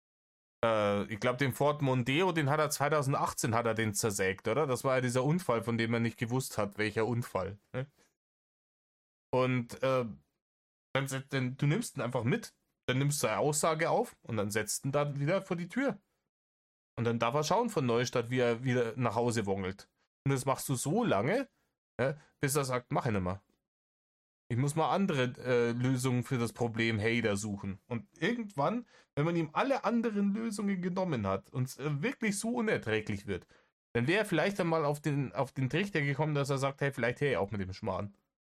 ich glaube, den Ford Mondeo, den hat er 2018 hat er den zersägt, oder? Das war ja dieser Unfall, von dem er nicht gewusst hat, welcher Unfall. Ne? Und du nimmst ihn einfach mit, dann nimmst du eine Aussage auf und dann setzt ihn da wieder vor die Tür. Und dann darf er schauen von Neustadt, wie er wieder nach Hause wongelt. Und das machst du so lange, bis er sagt, mach ich nicht mehr. Ich muss mal andere Lösungen für das Problem Hater suchen. Und irgendwann, wenn man ihm alle anderen Lösungen genommen hat und es wirklich so unerträglich wird, dann wäre er vielleicht einmal auf den Trichter gekommen, dass er sagt, hey, vielleicht hey, auch mit dem Schmarrn.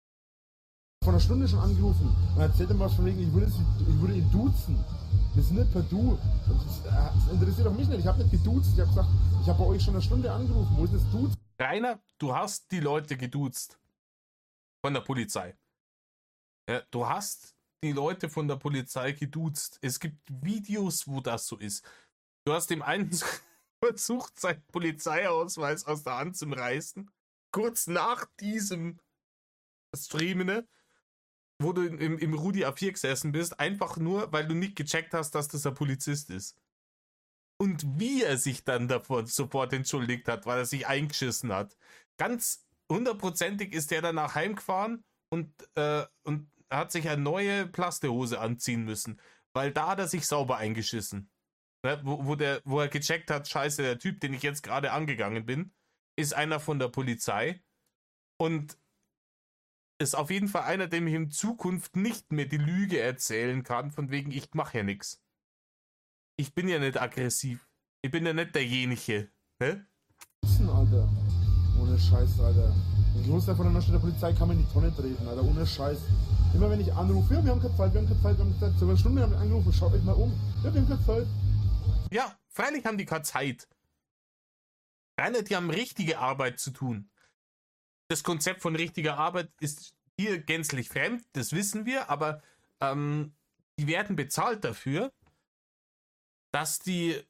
Vor einer Stunde schon angerufen und erzählt ihm was von wegen, ich würde ihn duzen. Wir sind nicht per Du. Das interessiert doch mich nicht. Ich habe nicht geduzt. Ich habe gesagt, ich habe bei euch schon eine Stunde angerufen. Wo ist das Duzen? Rainer, du hast die Leute geduzt. Von der Polizei. Ja, du hast die Leute von der Polizei geduzt. Es gibt Videos, wo das so ist. Du hast dem einen versucht, seinen Polizeiausweis aus der Hand zu reißen. Kurz nach diesem Stream, ne? Wo du im Rudi A4 gesessen bist, einfach nur, weil du nicht gecheckt hast, dass das ein Polizist ist. Und wie er sich dann davon sofort entschuldigt hat, weil er sich eingeschissen hat. Ganz hundertprozentig ist der danach heimgefahren und hat sich eine neue Plastehose anziehen müssen, weil da hat er sich sauber eingeschissen. Ne? Wo er gecheckt hat, scheiße, der Typ, den ich jetzt gerade angegangen bin, ist einer von der Polizei und ist auf jeden Fall einer, dem ich in Zukunft nicht mehr die Lüge erzählen kann, von wegen, ich mache ja nichts. Ich bin ja nicht aggressiv. Ich bin ja nicht derjenige. Ne? Alter. Ohne Scheiß, Alter. Ein Großteil von der Neustädter Polizei kann man in die Tonne treten, Alter. Ohne Scheiß. Immer wenn ich anrufe, ja, wir haben keine Zeit, wir haben keine Zeit, wir haben keine Zeit. So eine Stunde haben wir angerufen, schaut euch mal um. Ja, wir haben keine Zeit. Ja, freilich haben die keine Zeit. Reiner, die haben richtige Arbeit zu tun. Das Konzept von richtiger Arbeit ist hier gänzlich fremd, das wissen wir, aber die werden bezahlt dafür, dass die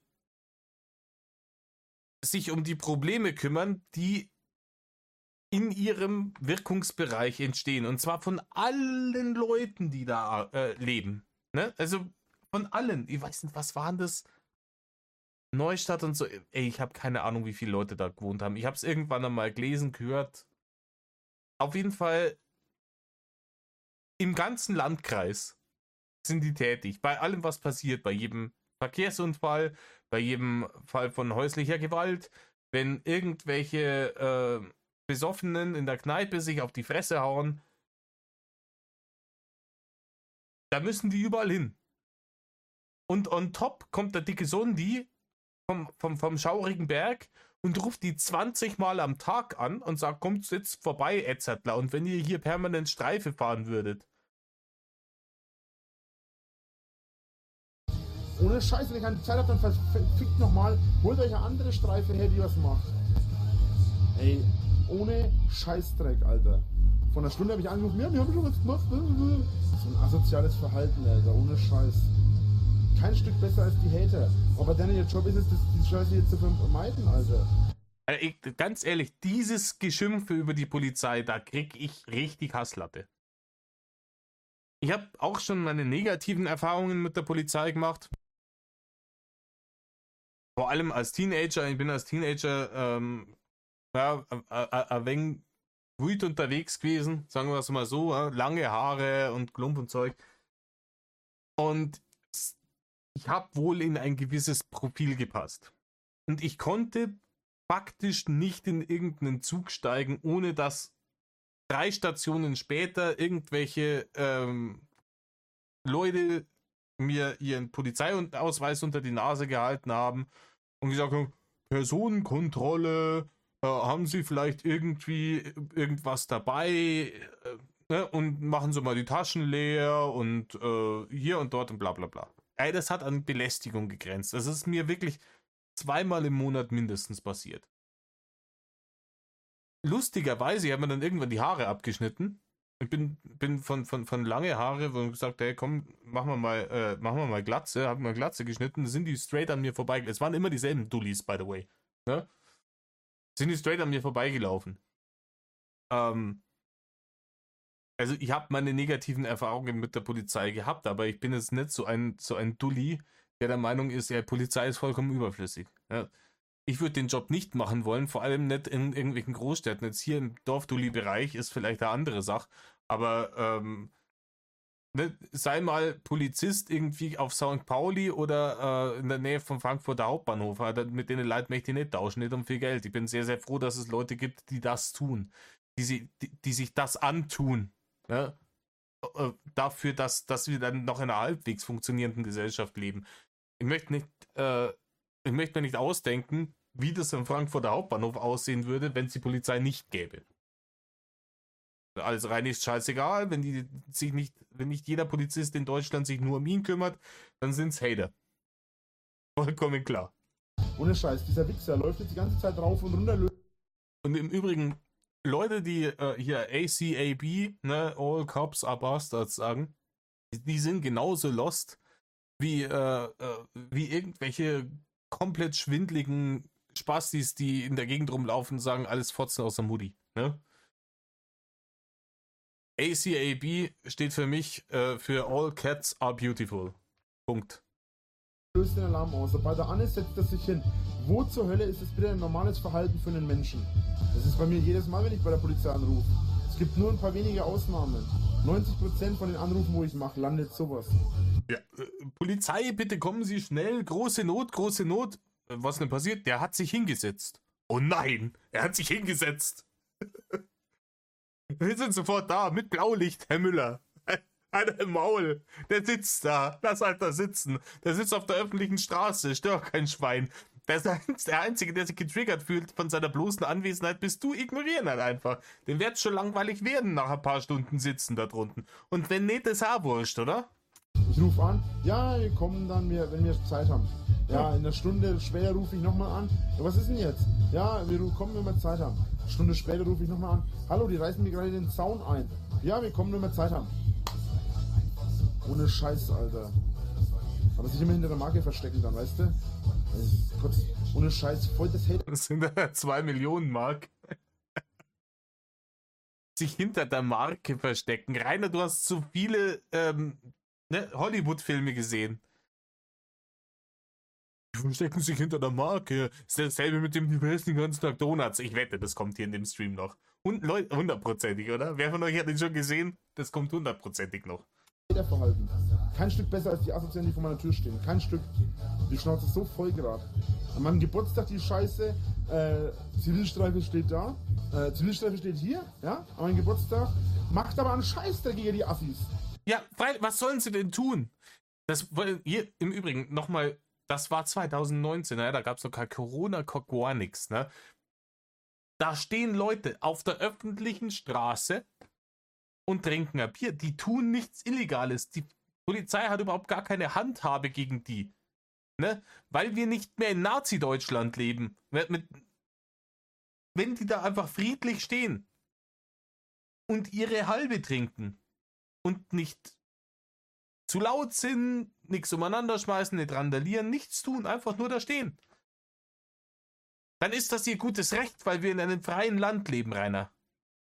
sich um die Probleme kümmern, die in ihrem Wirkungsbereich entstehen. Und zwar von allen Leuten, die da leben. Ne? Also von allen. Ich weiß nicht, was waren das? Neustadt und so. Ey, ich habe keine Ahnung, wie viele Leute da gewohnt haben. Ich habe es irgendwann einmal gelesen, gehört. Auf jeden Fall im ganzen Landkreis sind die tätig. Bei allem, was passiert. Bei jedem Verkehrsunfall, bei jedem Fall von häuslicher Gewalt. Wenn irgendwelche Besoffenen in der Kneipe sich auf die Fresse hauen, da müssen die überall hin. Und on top kommt der dicke Sondi vom schaurigen Berg und ruft die 20 Mal am Tag an und sagt, kommt jetzt vorbei, Etzertler, und wenn ihr hier permanent Streife fahren würdet. Ohne Scheiße, wenn ich keine Zeit habe, dann verfickt nochmal, holt euch eine andere Streife her, die was macht. Ey, ohne Scheißdreck, Alter. Von einer Stunde habe ich angerufen, ja, wir haben schon was gemacht. So ein asoziales Verhalten, Alter, ohne Scheiß. Kein Stück besser als die Hater. Aber dann ihr Job ist es, die Scheiße jetzt zu vermeiden, Alter. Ganz ehrlich, dieses Geschimpfe über die Polizei, da krieg ich richtig Hasslatte. Ich habe auch schon meine negativen Erfahrungen mit der Polizei gemacht. Vor allem als Teenager. Ich bin als Teenager ein wenig wild unterwegs gewesen, sagen wir es mal so. Lange Haare und Klump und Zeug. Und ich habe wohl in ein gewisses Profil gepasst. Und ich konnte faktisch nicht in irgendeinen Zug steigen, ohne dass 3 Stationen später irgendwelche Leute mir ihren Polizeiausweis unter die Nase gehalten haben und gesagt haben, Personenkontrolle, haben Sie vielleicht irgendwie irgendwas dabei, ne? Und machen Sie mal die Taschen leer und hier und dort und bla bla bla. Ey, das hat an Belästigung gegrenzt. Das ist mir wirklich 2-mal im Monat mindestens passiert. Lustigerweise, ich habe mir dann irgendwann die Haare abgeschnitten. Ich bin von lange Haare und gesagt, hey komm, machen wir mal Glatze. Hab mir Glatze geschnitten, sind die straight an mir vorbei. Es waren immer dieselben Dullis, by the way. Ne? Sind die straight an mir vorbeigelaufen. Also ich habe meine negativen Erfahrungen mit der Polizei gehabt, aber ich bin jetzt nicht so ein Dulli, der Meinung ist, ja, Polizei ist vollkommen überflüssig. Ja. Ich würde den Job nicht machen wollen, vor allem nicht in irgendwelchen Großstädten. Jetzt hier im Dorf-Dulli-Bereich ist vielleicht eine andere Sache, aber ne, sei mal Polizist irgendwie auf St. Pauli oder in der Nähe vom Frankfurter Hauptbahnhof. Mit denen Leuten möchte ich nicht tauschen, nicht um viel Geld. Ich bin sehr, sehr froh, dass es Leute gibt, die das tun, die sich das antun. Ja? Dafür, dass wir dann noch in einer halbwegs funktionierenden Gesellschaft leben. Ich möchte mir nicht ausdenken, wie das am Frankfurter Hauptbahnhof aussehen würde, wenn es die Polizei nicht gäbe. Alles rein ist scheißegal, wenn nicht jeder Polizist in Deutschland sich nur um ihn kümmert, dann sind's Hater. Vollkommen klar. Ohne Scheiß, dieser Wichser läuft jetzt die ganze Zeit rauf und runter. Und im Übrigen, Leute, die hier ACAB, ne, All Cops are Bastards sagen, die sind genauso lost wie irgendwelche komplett schwindligen Spastis, die in der Gegend rumlaufen und sagen, alles Fotzen aus der Mutti. Ne? ACAB steht für mich für All Cats are Beautiful. Punkt. Löst den Alarm aus. Bei der Anne setzt er sich hin. Wo zur Hölle ist es bitte ein normales Verhalten für einen Menschen? Das ist bei mir jedes Mal, wenn ich bei der Polizei anrufe. Es gibt nur ein paar wenige Ausnahmen. 90% von den Anrufen, wo ich mache, landet sowas. Ja, Polizei, bitte kommen Sie schnell. Große Not, große Not. Was denn passiert? Der hat sich hingesetzt. Oh nein, er hat sich hingesetzt. Wir sind sofort da, mit Blaulicht, Herr Müller. Einer im Maul. Der sitzt da. Lass Alter sitzen. Der sitzt auf der öffentlichen Straße. Stör kein Schwein. Der Einzige, der sich getriggert fühlt von seiner bloßen Anwesenheit, bist du. Ignorieren halt einfach. Dem wird schon langweilig werden nach ein paar Stunden sitzen da drunten. Und wenn nicht, ist auch wurscht, oder? Ich rufe an, ja, wir kommen dann, wenn wir Zeit haben. Ja, in einer Stunde später rufe ich nochmal an. Ja, was ist denn jetzt? Ja, wir kommen, wenn wir Zeit haben. Eine Stunde später rufe ich nochmal an. Hallo, die reißen mir gerade den Zaun ein. Ja, wir kommen, wenn wir Zeit haben. Ohne Scheiß, Alter. Aber sich immer hinter der Marke verstecken dann, weißt du? Gott, ohne Scheiß, voll das Hate. Das sind 2 Millionen Mark. Sich hinter der Marke verstecken. Rainer, du hast zu viele Hollywood-Filme gesehen. Die verstecken sich hinter der Marke. Ist dasselbe mit dem, die fressen den ganzen Tag Donuts. Ich wette, das kommt hier in dem Stream noch. Und Leute, 100%ig, oder? Wer von euch hat den schon gesehen? Das kommt 100%ig noch. Verhalten. Kein Stück besser als die Asozialen, die vor meiner Tür stehen. Kein Stück. Die Schnauze ist so voll gerade. An meinem Geburtstag die Scheiße. Zivilstreife steht da. Zivilstreife steht hier. Ja, an meinem Geburtstag. Macht aber einen Scheißdreck gegen die Assis. Ja, was sollen sie denn tun? Das hier im Übrigen nochmal, das war 2019, ne? Da gab es noch kein Corona, gar nichts. Ne? Da stehen Leute auf der öffentlichen Straße und trinken ein Bier. Die tun nichts Illegales. Die Polizei hat überhaupt gar keine Handhabe gegen die. Ne? Weil wir nicht mehr in Nazi-Deutschland leben. Wenn die da einfach friedlich stehen und ihre Halbe trinken und nicht zu laut sind, nichts umeinander schmeißen, nicht randalieren, nichts tun, einfach nur da stehen. Dann ist das ihr gutes Recht, weil wir in einem freien Land leben, Rainer.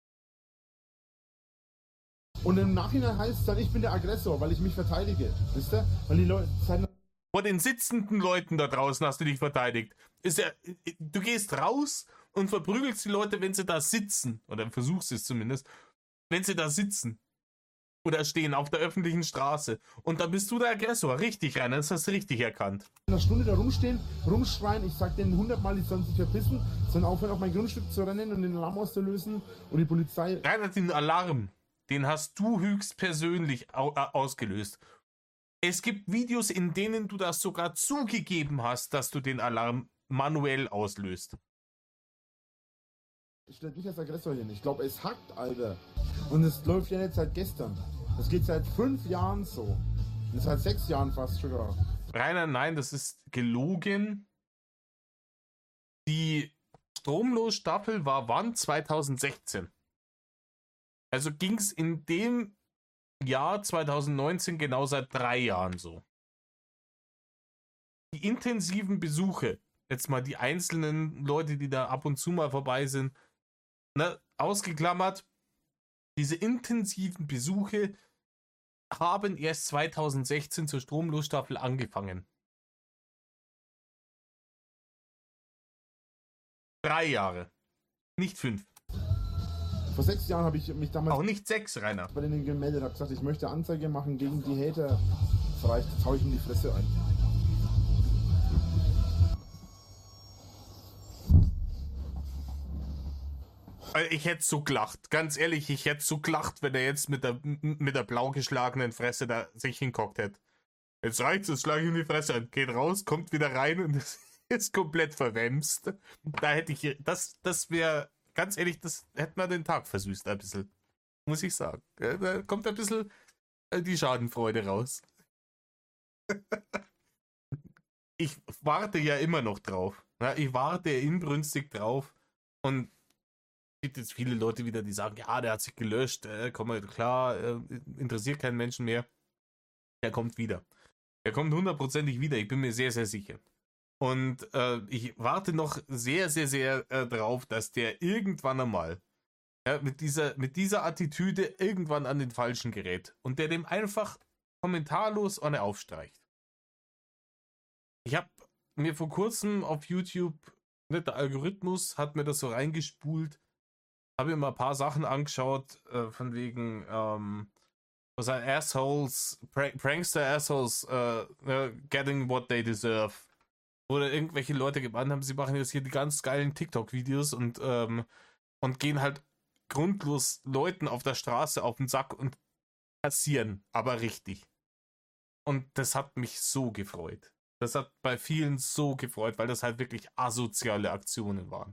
Und im Nachhinein heißt es dann, ich bin der Aggressor, weil ich mich verteidige. Wisst ihr? Weil die Leute... Vor den sitzenden Leuten da draußen hast du dich verteidigt. Du gehst raus und verprügelst die Leute, wenn sie da sitzen. Oder versuchst es zumindest. Wenn sie da sitzen. Oder stehen auf der öffentlichen Straße. Und dann bist du der Aggressor. Richtig, Rainer, das hast du richtig erkannt. In einer Stunde da rumstehen, rumschreien, ich sag denen 100-mal, die sollen sich verpissen, sollen aufhören, auf mein Grundstück zu rennen und den Alarm auszulösen. Und die Polizei... Rainer, den Alarm, den hast du höchstpersönlich ausgelöst. Es gibt Videos, in denen du das sogar zugegeben hast, dass du den Alarm manuell auslöst. Ich stelle mich als Aggressor hin. Ich glaube, es hackt, Alter. Und es läuft ja nicht seit gestern. Es geht seit 5 Jahren so. Und seit 6 Jahren fast sogar. Rainer, nein, das ist gelogen. Die Stromlos-Staffel war wann? 2016. Also ging es in dem Jahr 2019 genau seit 3 Jahren so. Die intensiven Besuche, jetzt mal die einzelnen Leute, die da ab und zu mal vorbei sind, ne, ausgeklammert, diese intensiven Besuche haben erst 2016 zur Stromlosstaffel angefangen. 3 Jahre, nicht 5. Vor 6 Jahren habe ich mich damals auch nicht 6, Rainer, bei denen gemeldet, habe gesagt, ich möchte Anzeige machen gegen die Hater. Das reicht, jetzt hau ich in die Fresse ein. Ich hätte so gelacht, ganz ehrlich, ich hätte so gelacht, wenn er jetzt mit der blau geschlagenen Fresse da sich hinguckt hätte. Jetzt reicht's, jetzt schlage ich in die Fresse an, geht raus, kommt wieder rein und ist komplett verwemst. Da hätte ich, das wäre, ganz ehrlich, das hätte mir den Tag versüßt ein bisschen, muss ich sagen. Da kommt ein bisschen die Schadenfreude raus. Ich warte ja immer noch drauf. Ich warte inbrünstig drauf und es gibt jetzt viele Leute wieder, die sagen, ja, der hat sich gelöscht, komm mal klar, interessiert keinen Menschen mehr. Der kommt wieder. Der kommt 100%ig wieder, ich bin mir sehr, sehr sicher. Und ich warte noch sehr, sehr, sehr drauf, dass der irgendwann einmal mit dieser Attitüde irgendwann an den Falschen gerät und der dem einfach kommentarlos eine aufstreicht. Ich habe mir vor kurzem auf YouTube, der Algorithmus hat mir das so reingespult, habe mir mal ein paar Sachen angeschaut, von wegen, was Assholes, Prankster-Assholes getting what they deserve. Oder irgendwelche Leute gebannt haben, sie machen jetzt hier die ganz geilen TikTok-Videos und gehen halt grundlos Leuten auf der Straße auf den Sack und kassieren, aber richtig. Und das hat mich so gefreut. Das hat bei vielen so gefreut, weil das halt wirklich asoziale Aktionen waren.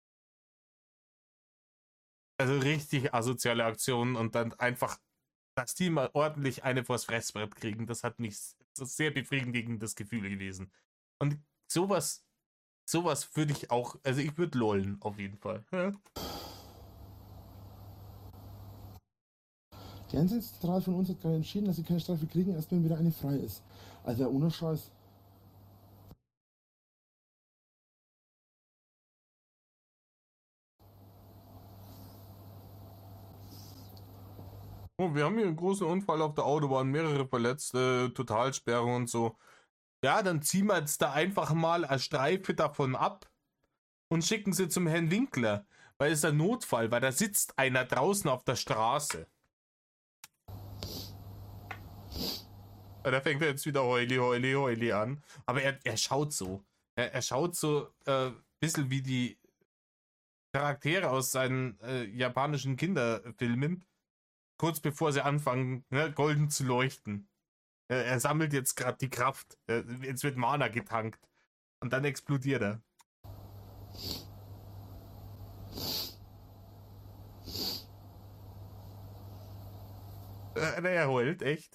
Also richtig asoziale Aktionen und dann einfach, dass die mal ordentlich eine vors Fressbrett kriegen, das hat mich das ist sehr befriedigendes Gefühl gewesen. Und sowas würde ich auch, also ich würde lollen auf jeden Fall. Ja. Die Einsatzzentrale von uns hat gerade entschieden, dass sie keine Strafe kriegen, erst wenn wieder eine frei ist. Also ohne Scheiß. Oh, wir haben hier einen großen Unfall auf der Autobahn, mehrere Verletzte, Totalsperre und so. Ja, dann ziehen wir jetzt da einfach mal eine Streife davon ab und schicken sie zum Herrn Winkler, weil es ist ein Notfall, weil da sitzt einer draußen auf der Straße. Da fängt er jetzt wieder Heuli an. Aber er schaut so. Er schaut so bisschen wie die Charaktere aus seinen japanischen Kinderfilmen, kurz bevor sie anfangen, ne, golden zu leuchten. Er sammelt jetzt gerade die Kraft. Jetzt wird Mana getankt. Und dann explodiert er. Er heult, echt.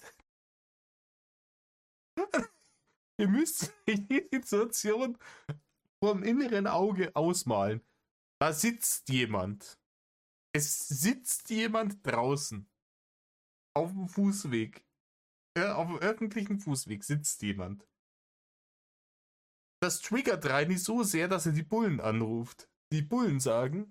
Ihr müsst die Situation vom inneren Auge ausmalen. Da sitzt jemand. Es sitzt jemand draußen. Auf dem Fußweg. Ja, auf dem öffentlichen Fußweg sitzt jemand. Das triggert Reini so sehr, dass er die Bullen anruft. Die Bullen sagen: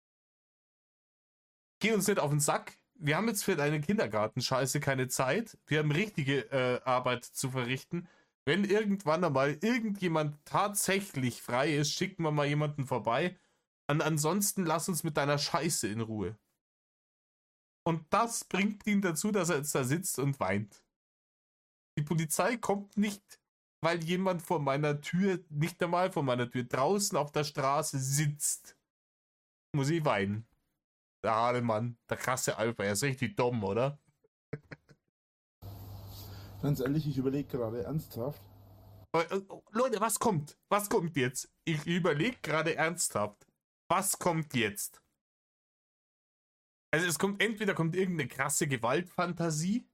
Geh uns nicht auf den Sack. Wir haben jetzt für deine Kindergartenscheiße keine Zeit. Wir haben richtige Arbeit zu verrichten. Wenn irgendwann einmal irgendjemand tatsächlich frei ist, schicken wir mal jemanden vorbei. Ansonsten lass uns mit deiner Scheiße in Ruhe. Und das bringt ihn dazu, dass er jetzt da sitzt und weint. Die Polizei kommt nicht, weil jemand vor meiner Tür, nicht einmal vor meiner Tür, draußen auf der Straße sitzt. Muss ich weinen. Der harte Mann, der krasse Alpha, er ist richtig dumm, oder? Ganz ehrlich, ich überlege gerade ernsthaft. Leute, was kommt? Was kommt jetzt? Ich überlege gerade ernsthaft. Was kommt jetzt? Also entweder kommt irgendeine krasse Gewaltfantasie.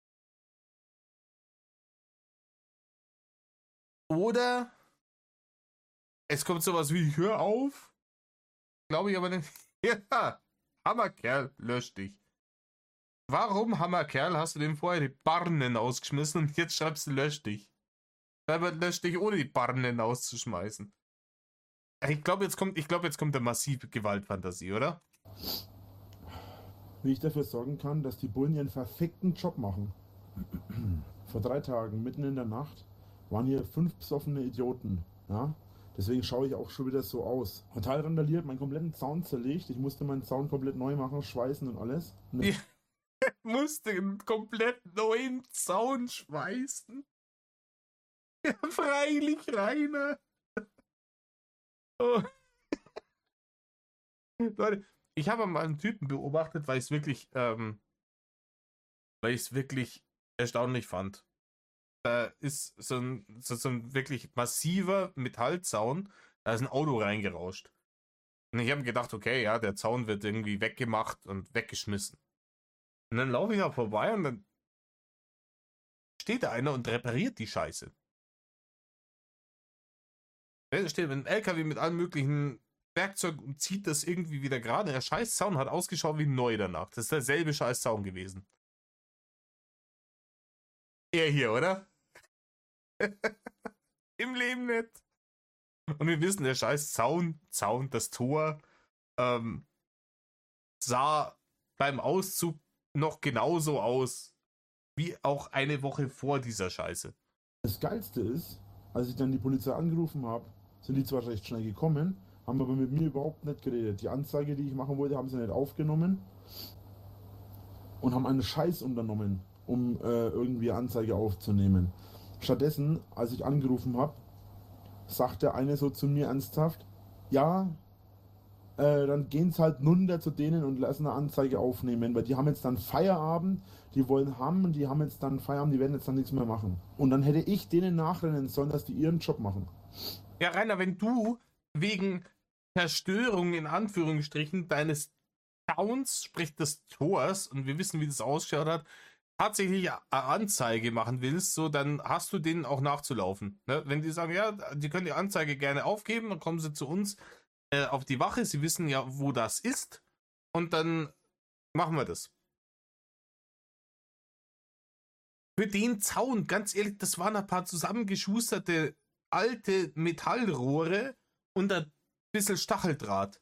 Oder es kommt sowas wie, hör auf. Glaube ich aber nicht. Ja, Hammerkerl, lösch dich. Warum, Hammerkerl, hast du dem vorher die Barnen ausgeschmissen und jetzt schreibst du, lösch dich? Aber lösch dich, ohne die Barnen auszuschmeißen. Ich glaube, jetzt kommt eine massive Gewaltfantasie, oder? Wie ich dafür sorgen kann, dass die Bullen ihren verfickten Job machen. Vor 3 Tagen, mitten in der Nacht, waren hier 5 besoffene Idioten. Ja? Deswegen schaue ich auch schon wieder so aus. Total randaliert, meinen kompletten Zaun zerlegt. Ich musste meinen Zaun komplett neu machen, schweißen und alles. Und ich musste einen komplett neuen Zaun schweißen. Ja, freilich, Rainer. Oh. Leute, ich habe mal einen Typen beobachtet, weil ich es wirklich erstaunlich fand. Da ist so ein wirklich massiver Metallzaun, da ist ein Auto reingerauscht. Und ich habe gedacht, okay, ja, der Zaun wird irgendwie weggemacht und weggeschmissen. Und dann laufe ich da vorbei und dann steht da einer und repariert die Scheiße. Er steht mit einem LKW mit allen möglichen Werkzeug und zieht das irgendwie wieder gerade. Der Scheißzaun hat ausgeschaut wie neu danach. Das ist derselbe Scheißzaun gewesen. Er hier, oder? Im Leben nicht. Und wir wissen, der Scheißzaun, das Tor, sah beim Auszug noch genauso aus wie auch eine Woche vor dieser Scheiße. Das Geilste ist, als ich dann die Polizei angerufen habe, sind die zwar recht schnell gekommen, haben aber mit mir überhaupt nicht geredet. Die Anzeige, die ich machen wollte, haben sie nicht aufgenommen und haben einen Scheiß unternommen, um irgendwie Anzeige aufzunehmen. Stattdessen, als ich angerufen habe, sagt der eine so zu mir ernsthaft: Ja, dann gehen sie halt runter zu denen und lassen eine Anzeige aufnehmen, weil die haben jetzt dann Feierabend, die wollen haben und die haben jetzt dann Feierabend, die werden jetzt dann nichts mehr machen. Und dann hätte ich denen nachrennen sollen, dass die ihren Job machen. Ja, Rainer, wenn du wegen Zerstörung in Anführungsstrichen deines Towns, sprich des Tors, und wir wissen, wie das ausschaut hat, tatsächlich eine Anzeige machen willst, so, dann hast du denen auch nachzulaufen. Ne? Wenn die sagen, ja, die können die Anzeige gerne aufgeben, dann kommen sie zu uns auf die Wache, sie wissen ja, wo das ist, und dann machen wir das. Für den Zaun, ganz ehrlich, das waren ein paar zusammengeschusterte alte Metallrohre und ein bisschen Stacheldraht.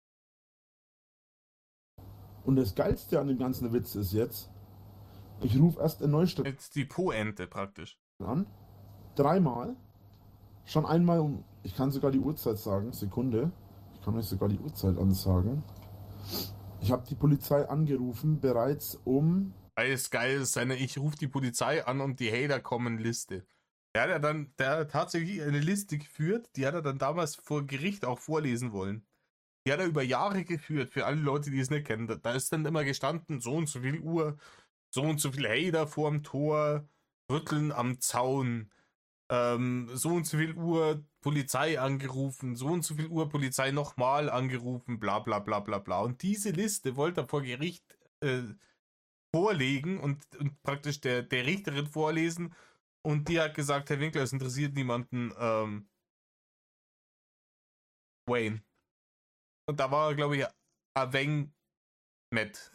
Und das Geilste an dem ganzen Witz ist jetzt, ich rufe erst in Neustadt Jetzt die Po-Ente praktisch. an, 3-mal, schon einmal ich kann sogar die Uhrzeit sagen, Sekunde, ich kann euch sogar die Uhrzeit ansagen. Ich habe die Polizei angerufen, bereits um... Geil ist seine Ich rufe die Polizei an und die Hater kommen Liste. Der hat tatsächlich eine Liste geführt, die hat er dann damals vor Gericht auch vorlesen wollen. Die hat er über Jahre geführt, für alle Leute, die es nicht kennen. Da ist dann immer gestanden, so und so viel Uhr, so und so viel Hater vorm Tor, Rütteln am Zaun, so und so viel Uhr Polizei angerufen, so und so viel Uhr Polizei nochmal angerufen, bla bla bla bla bla. Und diese Liste wollte er vor Gericht vorlegen und praktisch der Richterin vorlesen. Und die hat gesagt, Herr Winkler, es interessiert niemanden Wayne. Und da war er, glaube ich, ein wenig nett.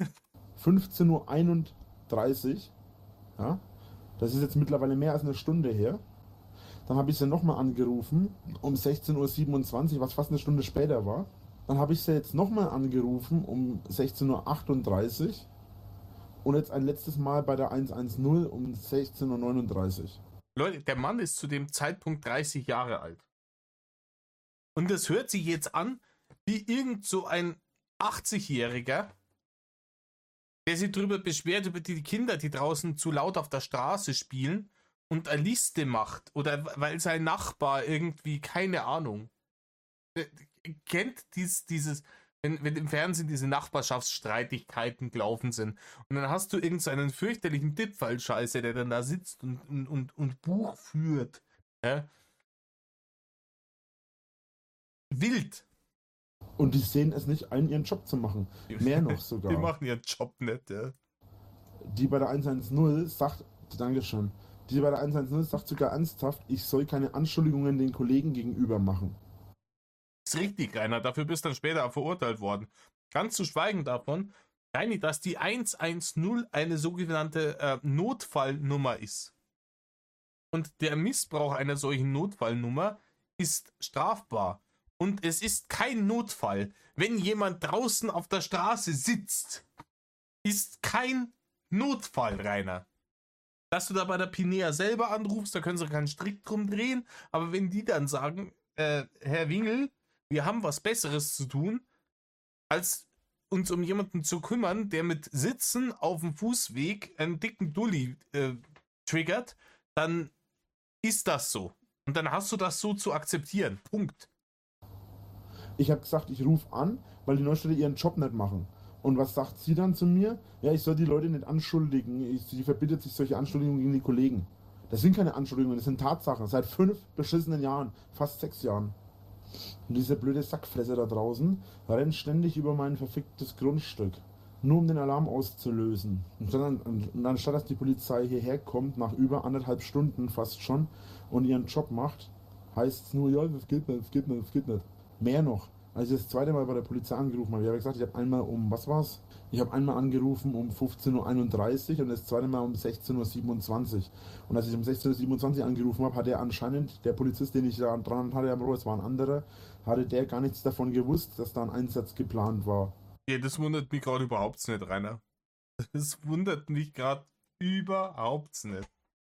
15:31 Uhr, ja, das ist jetzt mittlerweile mehr als eine Stunde her. Dann habe ich sie nochmal angerufen, um 16:27 Uhr, was fast eine Stunde später war. Dann habe ich sie jetzt nochmal angerufen, um 16:38 Uhr. Und jetzt ein letztes Mal bei der 110 um 16:39 Uhr. Leute, der Mann ist zu dem Zeitpunkt 30 Jahre alt. Und das hört sich jetzt an wie irgend so ein 80-Jähriger, der sich darüber beschwert, über die Kinder, die draußen zu laut auf der Straße spielen und eine Liste macht. Oder weil sein Nachbar irgendwie, keine Ahnung. Kennt dieses, wenn im Fernsehen diese Nachbarschaftsstreitigkeiten gelaufen sind und dann hast du irgendeinen fürchterlichen Tippfall-Scheiße, der dann da sitzt und Buch führt. Ja? Wild. Und die sehen es nicht ein, ihren Job zu machen. Mehr noch sogar. Die machen ihren Job nicht, ja. Die bei der 110 sagt, Dankeschön, die bei der 110 sagt sogar ernsthaft, ich soll keine Anschuldigungen den Kollegen gegenüber machen. Ist richtig, Rainer, dafür bist du dann später verurteilt worden. Ganz zu schweigen davon, Reini, dass die 110 eine sogenannte Notfallnummer ist. Und der Missbrauch einer solchen Notfallnummer ist strafbar. Und es ist kein Notfall, wenn jemand draußen auf der Straße sitzt. Ist kein Notfall, Rainer. Dass du da bei der Pinea selber anrufst, da können sie keinen Strick drum drehen. Aber wenn die dann sagen, Herr Wingel, wir haben was Besseres zu tun, als uns um jemanden zu kümmern, der mit Sitzen auf dem Fußweg einen dicken Dulli triggert, dann ist das so. Und dann hast du das so zu akzeptieren. Punkt. Ich habe gesagt, ich rufe an, weil die Neustädter ihren Job nicht machen. Und was sagt sie dann zu mir? Ja, ich soll die Leute nicht anschuldigen. Sie verbietet sich solche Anschuldigungen gegen die Kollegen. Das sind keine Anschuldigungen, das sind Tatsachen. Seit 5 beschissenen Jahren, fast 6 Jahren. Und dieser blöde Sackfresser da draußen rennt ständig über mein verficktes Grundstück. Nur um den Alarm auszulösen. Und anstatt dass die Polizei hierher kommt, nach über 1,5 Stunden fast schon, und ihren Job macht, heißt es nur, ja, das geht nicht, das geht nicht, das geht nicht. Mehr noch. Als ich das zweite Mal bei der Polizei angerufen habe, ich habe gesagt, ich habe einmal was war's? Ich habe einmal angerufen um 15:31 Uhr und das zweite Mal um 16:27 Uhr. Und als ich um 16:27 Uhr angerufen habe, hat er anscheinend, der Polizist, den ich da dran hatte am Rohr, es war ein anderer, hatte der gar nichts davon gewusst, dass da ein Einsatz geplant war. Ja, das wundert mich gerade überhaupt nicht, Rainer. Das wundert mich gerade überhaupt nicht.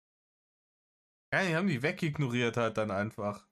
Ja, die haben die wegignoriert halt dann einfach.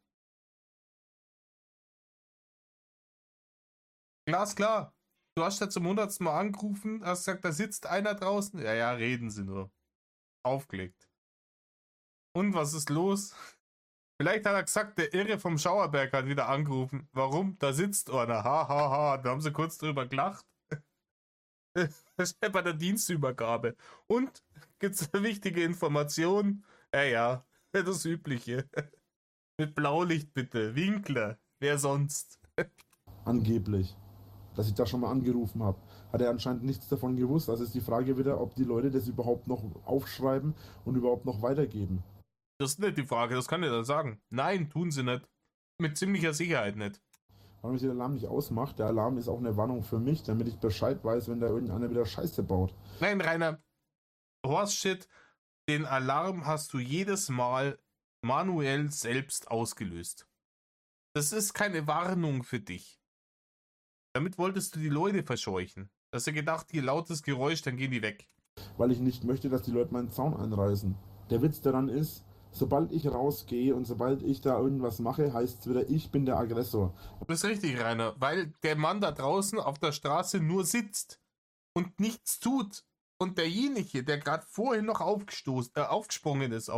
Glasklar. Du hast ja zum 100. Mal angerufen, hast gesagt, da sitzt einer draußen. Ja, reden sie nur. Aufgelegt. Und was ist los? Vielleicht hat er gesagt, der Irre vom Schauerberg hat wieder angerufen. Warum? Da sitzt einer. Ha, ha, ha. Da haben sie kurz drüber gelacht. Das ist ja bei der Dienstübergabe. Und gibt's eine wichtige Information? Ja, das Übliche. Mit Blaulicht bitte. Winkler. Wer sonst? Angeblich. Dass ich da schon mal angerufen habe. Hat er anscheinend nichts davon gewusst. Also ist die Frage wieder, ob die Leute das überhaupt noch aufschreiben und überhaupt noch weitergeben. Das ist nicht die Frage, das kann ich dir sagen. Nein, tun sie nicht. Mit ziemlicher Sicherheit nicht. Warum ich den Alarm nicht ausmache, der Alarm ist auch eine Warnung für mich, damit ich Bescheid weiß, wenn da irgendeiner wieder Scheiße baut. Nein, Rainer, Horst Shit, den Alarm hast du jedes Mal manuell selbst ausgelöst. Das ist keine Warnung für dich. Damit wolltest du die Leute verscheuchen. Du hast ja gedacht, hier lautes Geräusch, dann gehen die weg. Weil ich nicht möchte, dass die Leute meinen Zaun einreißen. Der Witz daran ist, sobald ich rausgehe und sobald ich da irgendwas mache, heißt es wieder, ich bin der Aggressor. Das ist richtig, Rainer, weil der Mann da draußen auf der Straße nur sitzt und nichts tut. Und derjenige, der gerade vorhin noch aufgesprungen ist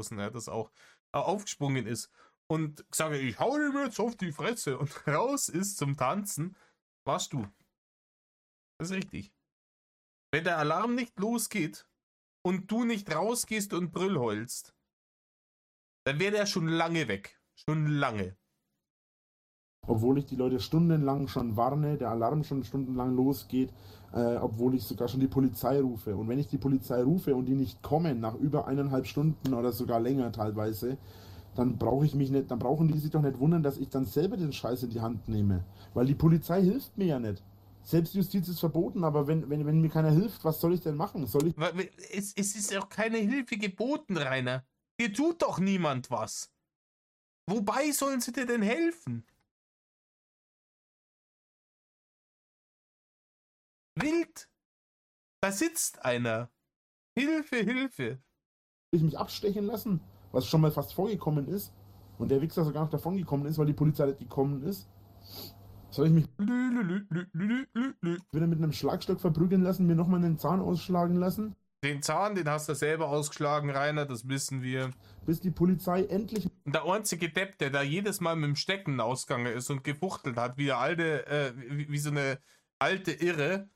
und gesagt, ich hau ihm jetzt auf die Fresse und raus ist zum Tanzen, warst du. Das ist richtig. Wenn der Alarm nicht losgeht und du nicht rausgehst und Brüll heulst, dann wäre der schon lange weg. Schon lange. Obwohl ich die Leute stundenlang schon warne, der Alarm schon stundenlang losgeht, obwohl ich sogar schon die Polizei rufe. Und wenn ich die Polizei rufe und die nicht kommen, nach über 1,5 Stunden oder sogar länger teilweise, dann brauchen die sich doch nicht wundern, dass ich dann selber den Scheiß in die Hand nehme. Weil die Polizei hilft mir ja nicht. Selbstjustiz ist verboten, aber wenn mir keiner hilft, was soll ich denn machen? Es ist auch keine Hilfe geboten, Rainer. Dir tut doch niemand was. Wobei sollen sie dir denn helfen? Wild. Da sitzt einer. Hilfe, Hilfe. Ich mich abstechen lassen, was schon mal fast vorgekommen ist. Und der Wichser sogar noch davon gekommen ist, weil die Polizei nicht gekommen ist. Soll ich mich wieder mit einem Schlagstock verprügeln lassen, mir nochmal einen Zahn ausschlagen lassen? Den Zahn, den hast du selber ausgeschlagen, Rainer, das wissen wir. Bis die Polizei endlich... Der einzige Depp, der da jedes Mal mit dem Stecken ausgegangen ist und gefuchtelt hat, wie so eine alte Irre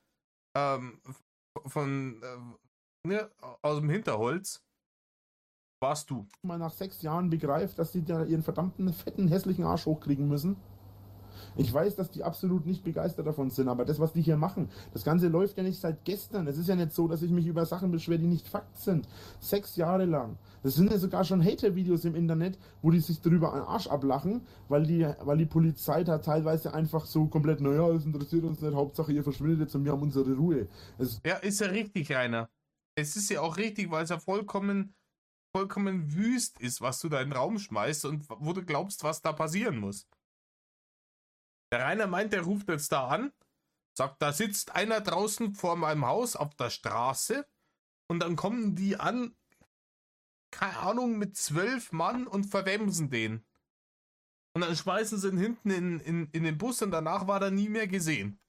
aus dem Hinterholz, warst du. Mal nach 6 Jahren begreift, dass sie da ihren verdammten, fetten, hässlichen Arsch hochkriegen müssen. Ich weiß, dass die absolut nicht begeistert davon sind, aber das, was die hier machen, das Ganze läuft ja nicht seit gestern. Es ist ja nicht so, dass ich mich über Sachen beschwere, die nicht Fakt sind. 6 Jahre lang. Das sind ja sogar schon Hater-Videos im Internet, wo die sich drüber einen Arsch ablachen, weil die Polizei da teilweise einfach so komplett, naja, es interessiert uns nicht, Hauptsache ihr verschwindet jetzt und wir haben unsere Ruhe. Ja, ist ja richtig, Rainer. Es ist ja auch richtig, weil es ja vollkommen wüst ist, was du da in den Raum schmeißt und wo du glaubst, was da passieren muss. Der Rainer meint, der ruft jetzt da an, sagt, da sitzt einer draußen vor meinem Haus auf der Straße und dann kommen die an, keine Ahnung, mit 12 Mann und verwemsen den. Und dann schmeißen sie ihn hinten in den Bus und danach war er nie mehr gesehen.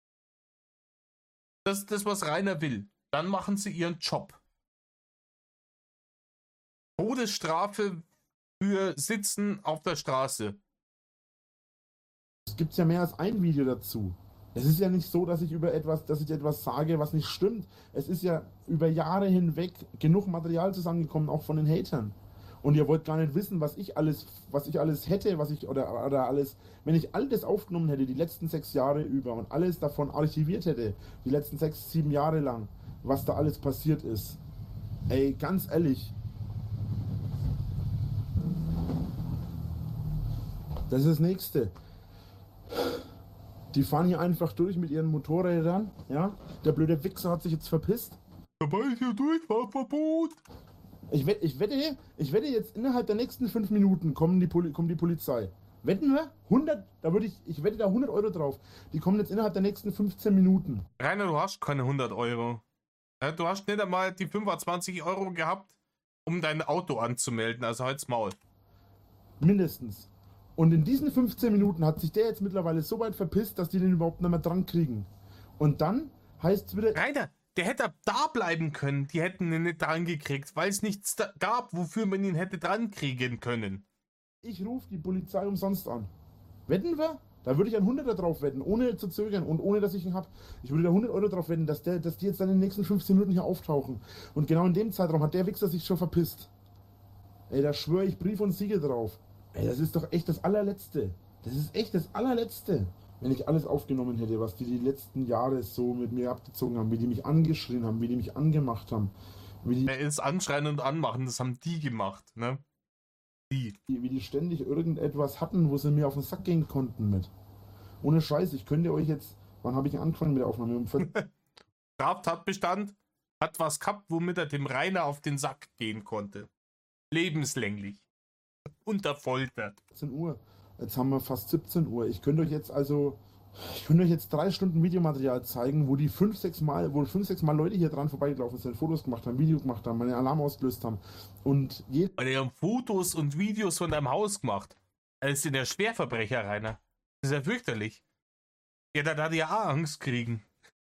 Das ist das, was Rainer will. Dann machen sie ihren Job. Todesstrafe für Sitzen auf der Straße. Es gibt ja mehr als ein Video dazu. Es ist ja nicht so, dass ich etwas sage, was nicht stimmt. Es ist ja über Jahre hinweg genug Material zusammengekommen, auch von den Hatern. Und ihr wollt gar nicht wissen, was ich alles hätte, wenn ich all das aufgenommen hätte, die letzten 6 Jahre über und alles davon archiviert hätte, die letzten 6, 7 Jahre lang, was da alles passiert ist. Ey, ganz ehrlich. Das ist das Nächste. Die fahren hier einfach durch mit ihren Motorrädern, ja? Der blöde Wichser hat sich jetzt verpisst. Dabei ist hier Durchfahrtverbot. Ich wette jetzt innerhalb der nächsten 5 Minuten kommt die Polizei. Wetten wir? 100, ich wette da 100 Euro drauf. Die kommen jetzt innerhalb der nächsten 15 Minuten. Rainer, du hast keine 100 Euro. Ja, du hast nicht einmal die 25 Euro gehabt, um dein Auto anzumelden, also halt's Maul. Mindestens. Und in diesen 15 Minuten hat sich der jetzt mittlerweile so weit verpisst, dass die den überhaupt nicht mehr dran kriegen. Und dann heißt es wieder... Rainer, der hätte da bleiben können. Die hätten ihn nicht dran gekriegt, weil es nichts gab, wofür man ihn hätte dran kriegen können. Ich rufe die Polizei umsonst an. Wetten wir? Da würde ich ein 100er drauf wetten, ohne zu zögern und ohne, dass ich ihn habe. Ich würde da 100 Euro drauf wetten, dass die jetzt dann in den nächsten 15 Minuten hier auftauchen. Und genau in dem Zeitraum hat der Wichser sich schon verpisst. Ey, da schwöre ich Brief und Siegel drauf. Ey, das ist doch echt das Allerletzte. Das ist echt das Allerletzte. Wenn ich alles aufgenommen hätte, was die letzten Jahre so mit mir abgezogen haben, wie die mich angeschrien haben, wie die mich angemacht haben. Er ist Anschreien und Anmachen, das haben die gemacht, ne? Wie die ständig irgendetwas hatten, wo sie mir auf den Sack gehen konnten mit. Ohne Scheiß, ich könnte euch jetzt... Wann habe ich angefangen mit der Aufnahme? Straftatbestand hat was gehabt, womit er dem Rainer auf den Sack gehen konnte. Lebenslänglich. Unter Folter. 14 Uhr. Jetzt haben wir fast 17 Uhr. Ich könnte euch jetzt 3 Stunden Videomaterial zeigen, wo 5-6 Mal Leute hier dran vorbeigelaufen sind, Fotos gemacht haben, Video gemacht haben, meine Alarm ausgelöst haben. Und die haben Fotos und Videos von deinem Haus gemacht. Das sind ja Schwerverbrecher, Rainer. Das ist ja fürchterlich. Ja, da hat ja auch Angst kriegen.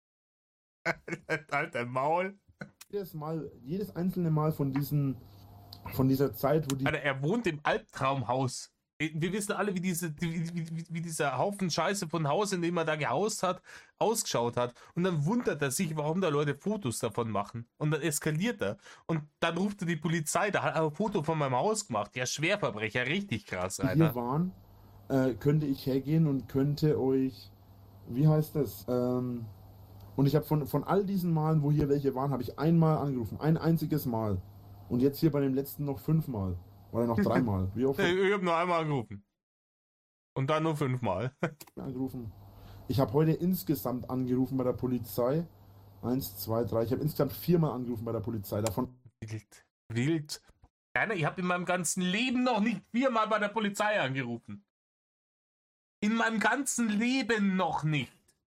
Halt dein Maul. Jedes einzelne Mal von dieser Zeit, wo die... Alter, er wohnt im Albtraumhaus. Wir wissen alle, wie dieser Haufen Scheiße von Haus, in dem er da gehaust hat, ausgeschaut hat. Und dann wundert er sich, warum da Leute Fotos davon machen. Und dann eskaliert er. Und dann ruft er die Polizei, da hat er ein Foto von meinem Haus gemacht. Ja, Schwerverbrecher, richtig krass, Alter. Hier waren, könnte ich hergehen und könnte euch... Wie heißt das? Und ich habe von all diesen Malen, wo hier welche waren, habe ich einmal angerufen. Ein einziges Mal. Und jetzt hier bei dem letzten noch 5 Mal. Oder noch 3 Mal. Wie oft? Ich habe nur einmal angerufen. Und dann nur 5 Mal. Angerufen. Ich habe heute insgesamt angerufen bei der Polizei. 1, 2, 3. Ich habe insgesamt 4 Mal angerufen bei der Polizei. Davon. Wild. Rainer, ich habe in meinem ganzen Leben noch nicht 4 Mal bei der Polizei angerufen. In meinem ganzen Leben noch nicht.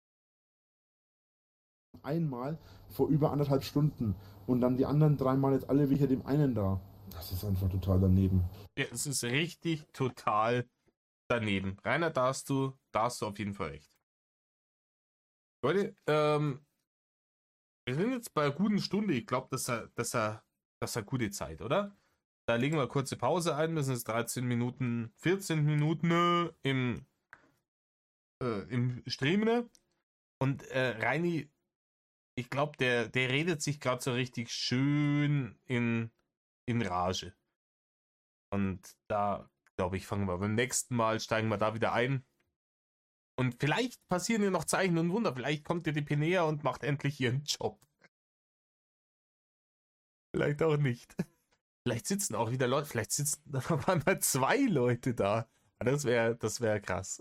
Einmal vor über 1,5 Stunden. Und dann die anderen 3 Mal jetzt alle wegen dem einen da. Das ist einfach total daneben. Ja, es ist richtig total daneben. Rainer, da hast du auf jeden Fall recht. Leute, wir sind jetzt bei einer guten Stunde. Ich glaube, das ist eine gute Zeit, oder? Da legen wir kurze Pause ein. Wir sind jetzt 14 Minuten im Stream. Und Reini, ich glaube, der redet sich gerade so richtig schön in Rage. Und da, glaube ich, fangen wir beim nächsten Mal, steigen wir da wieder ein. Und vielleicht passieren hier noch Zeichen und Wunder. Vielleicht kommt dir die Pinea und macht endlich ihren Job. Vielleicht auch nicht. Vielleicht sitzen auch wieder Leute, vielleicht sitzen dann auf einmal 2 Leute da. Das wäre krass.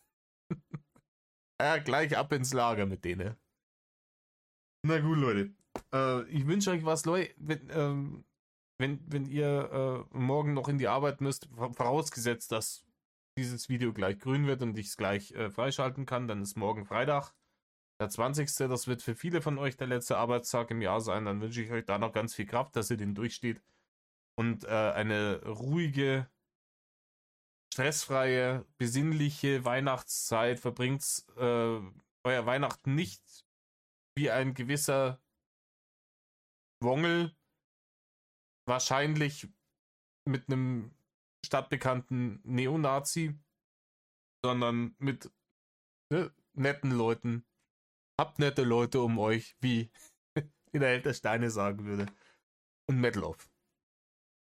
Ja, gleich ab ins Lager mit denen. Na gut, Leute. Ich wünsche euch was, Leute. Wenn ihr morgen noch in die Arbeit müsst, vorausgesetzt, dass dieses Video gleich grün wird und ich es gleich freischalten kann, dann ist morgen Freitag, der 20. Das wird für viele von euch der letzte Arbeitstag im Jahr sein. Dann wünsche ich euch da noch ganz viel Kraft, dass ihr den durchsteht und eine ruhige, stressfreie, besinnliche Weihnachtszeit. Verbringt euer Weihnachten nicht wie ein gewisser Wongel, wahrscheinlich mit einem stadtbekannten Neonazi, sondern mit netten Leuten. Habt nette Leute um euch, wie der Held der Steine sagen würde. Und Metal Off.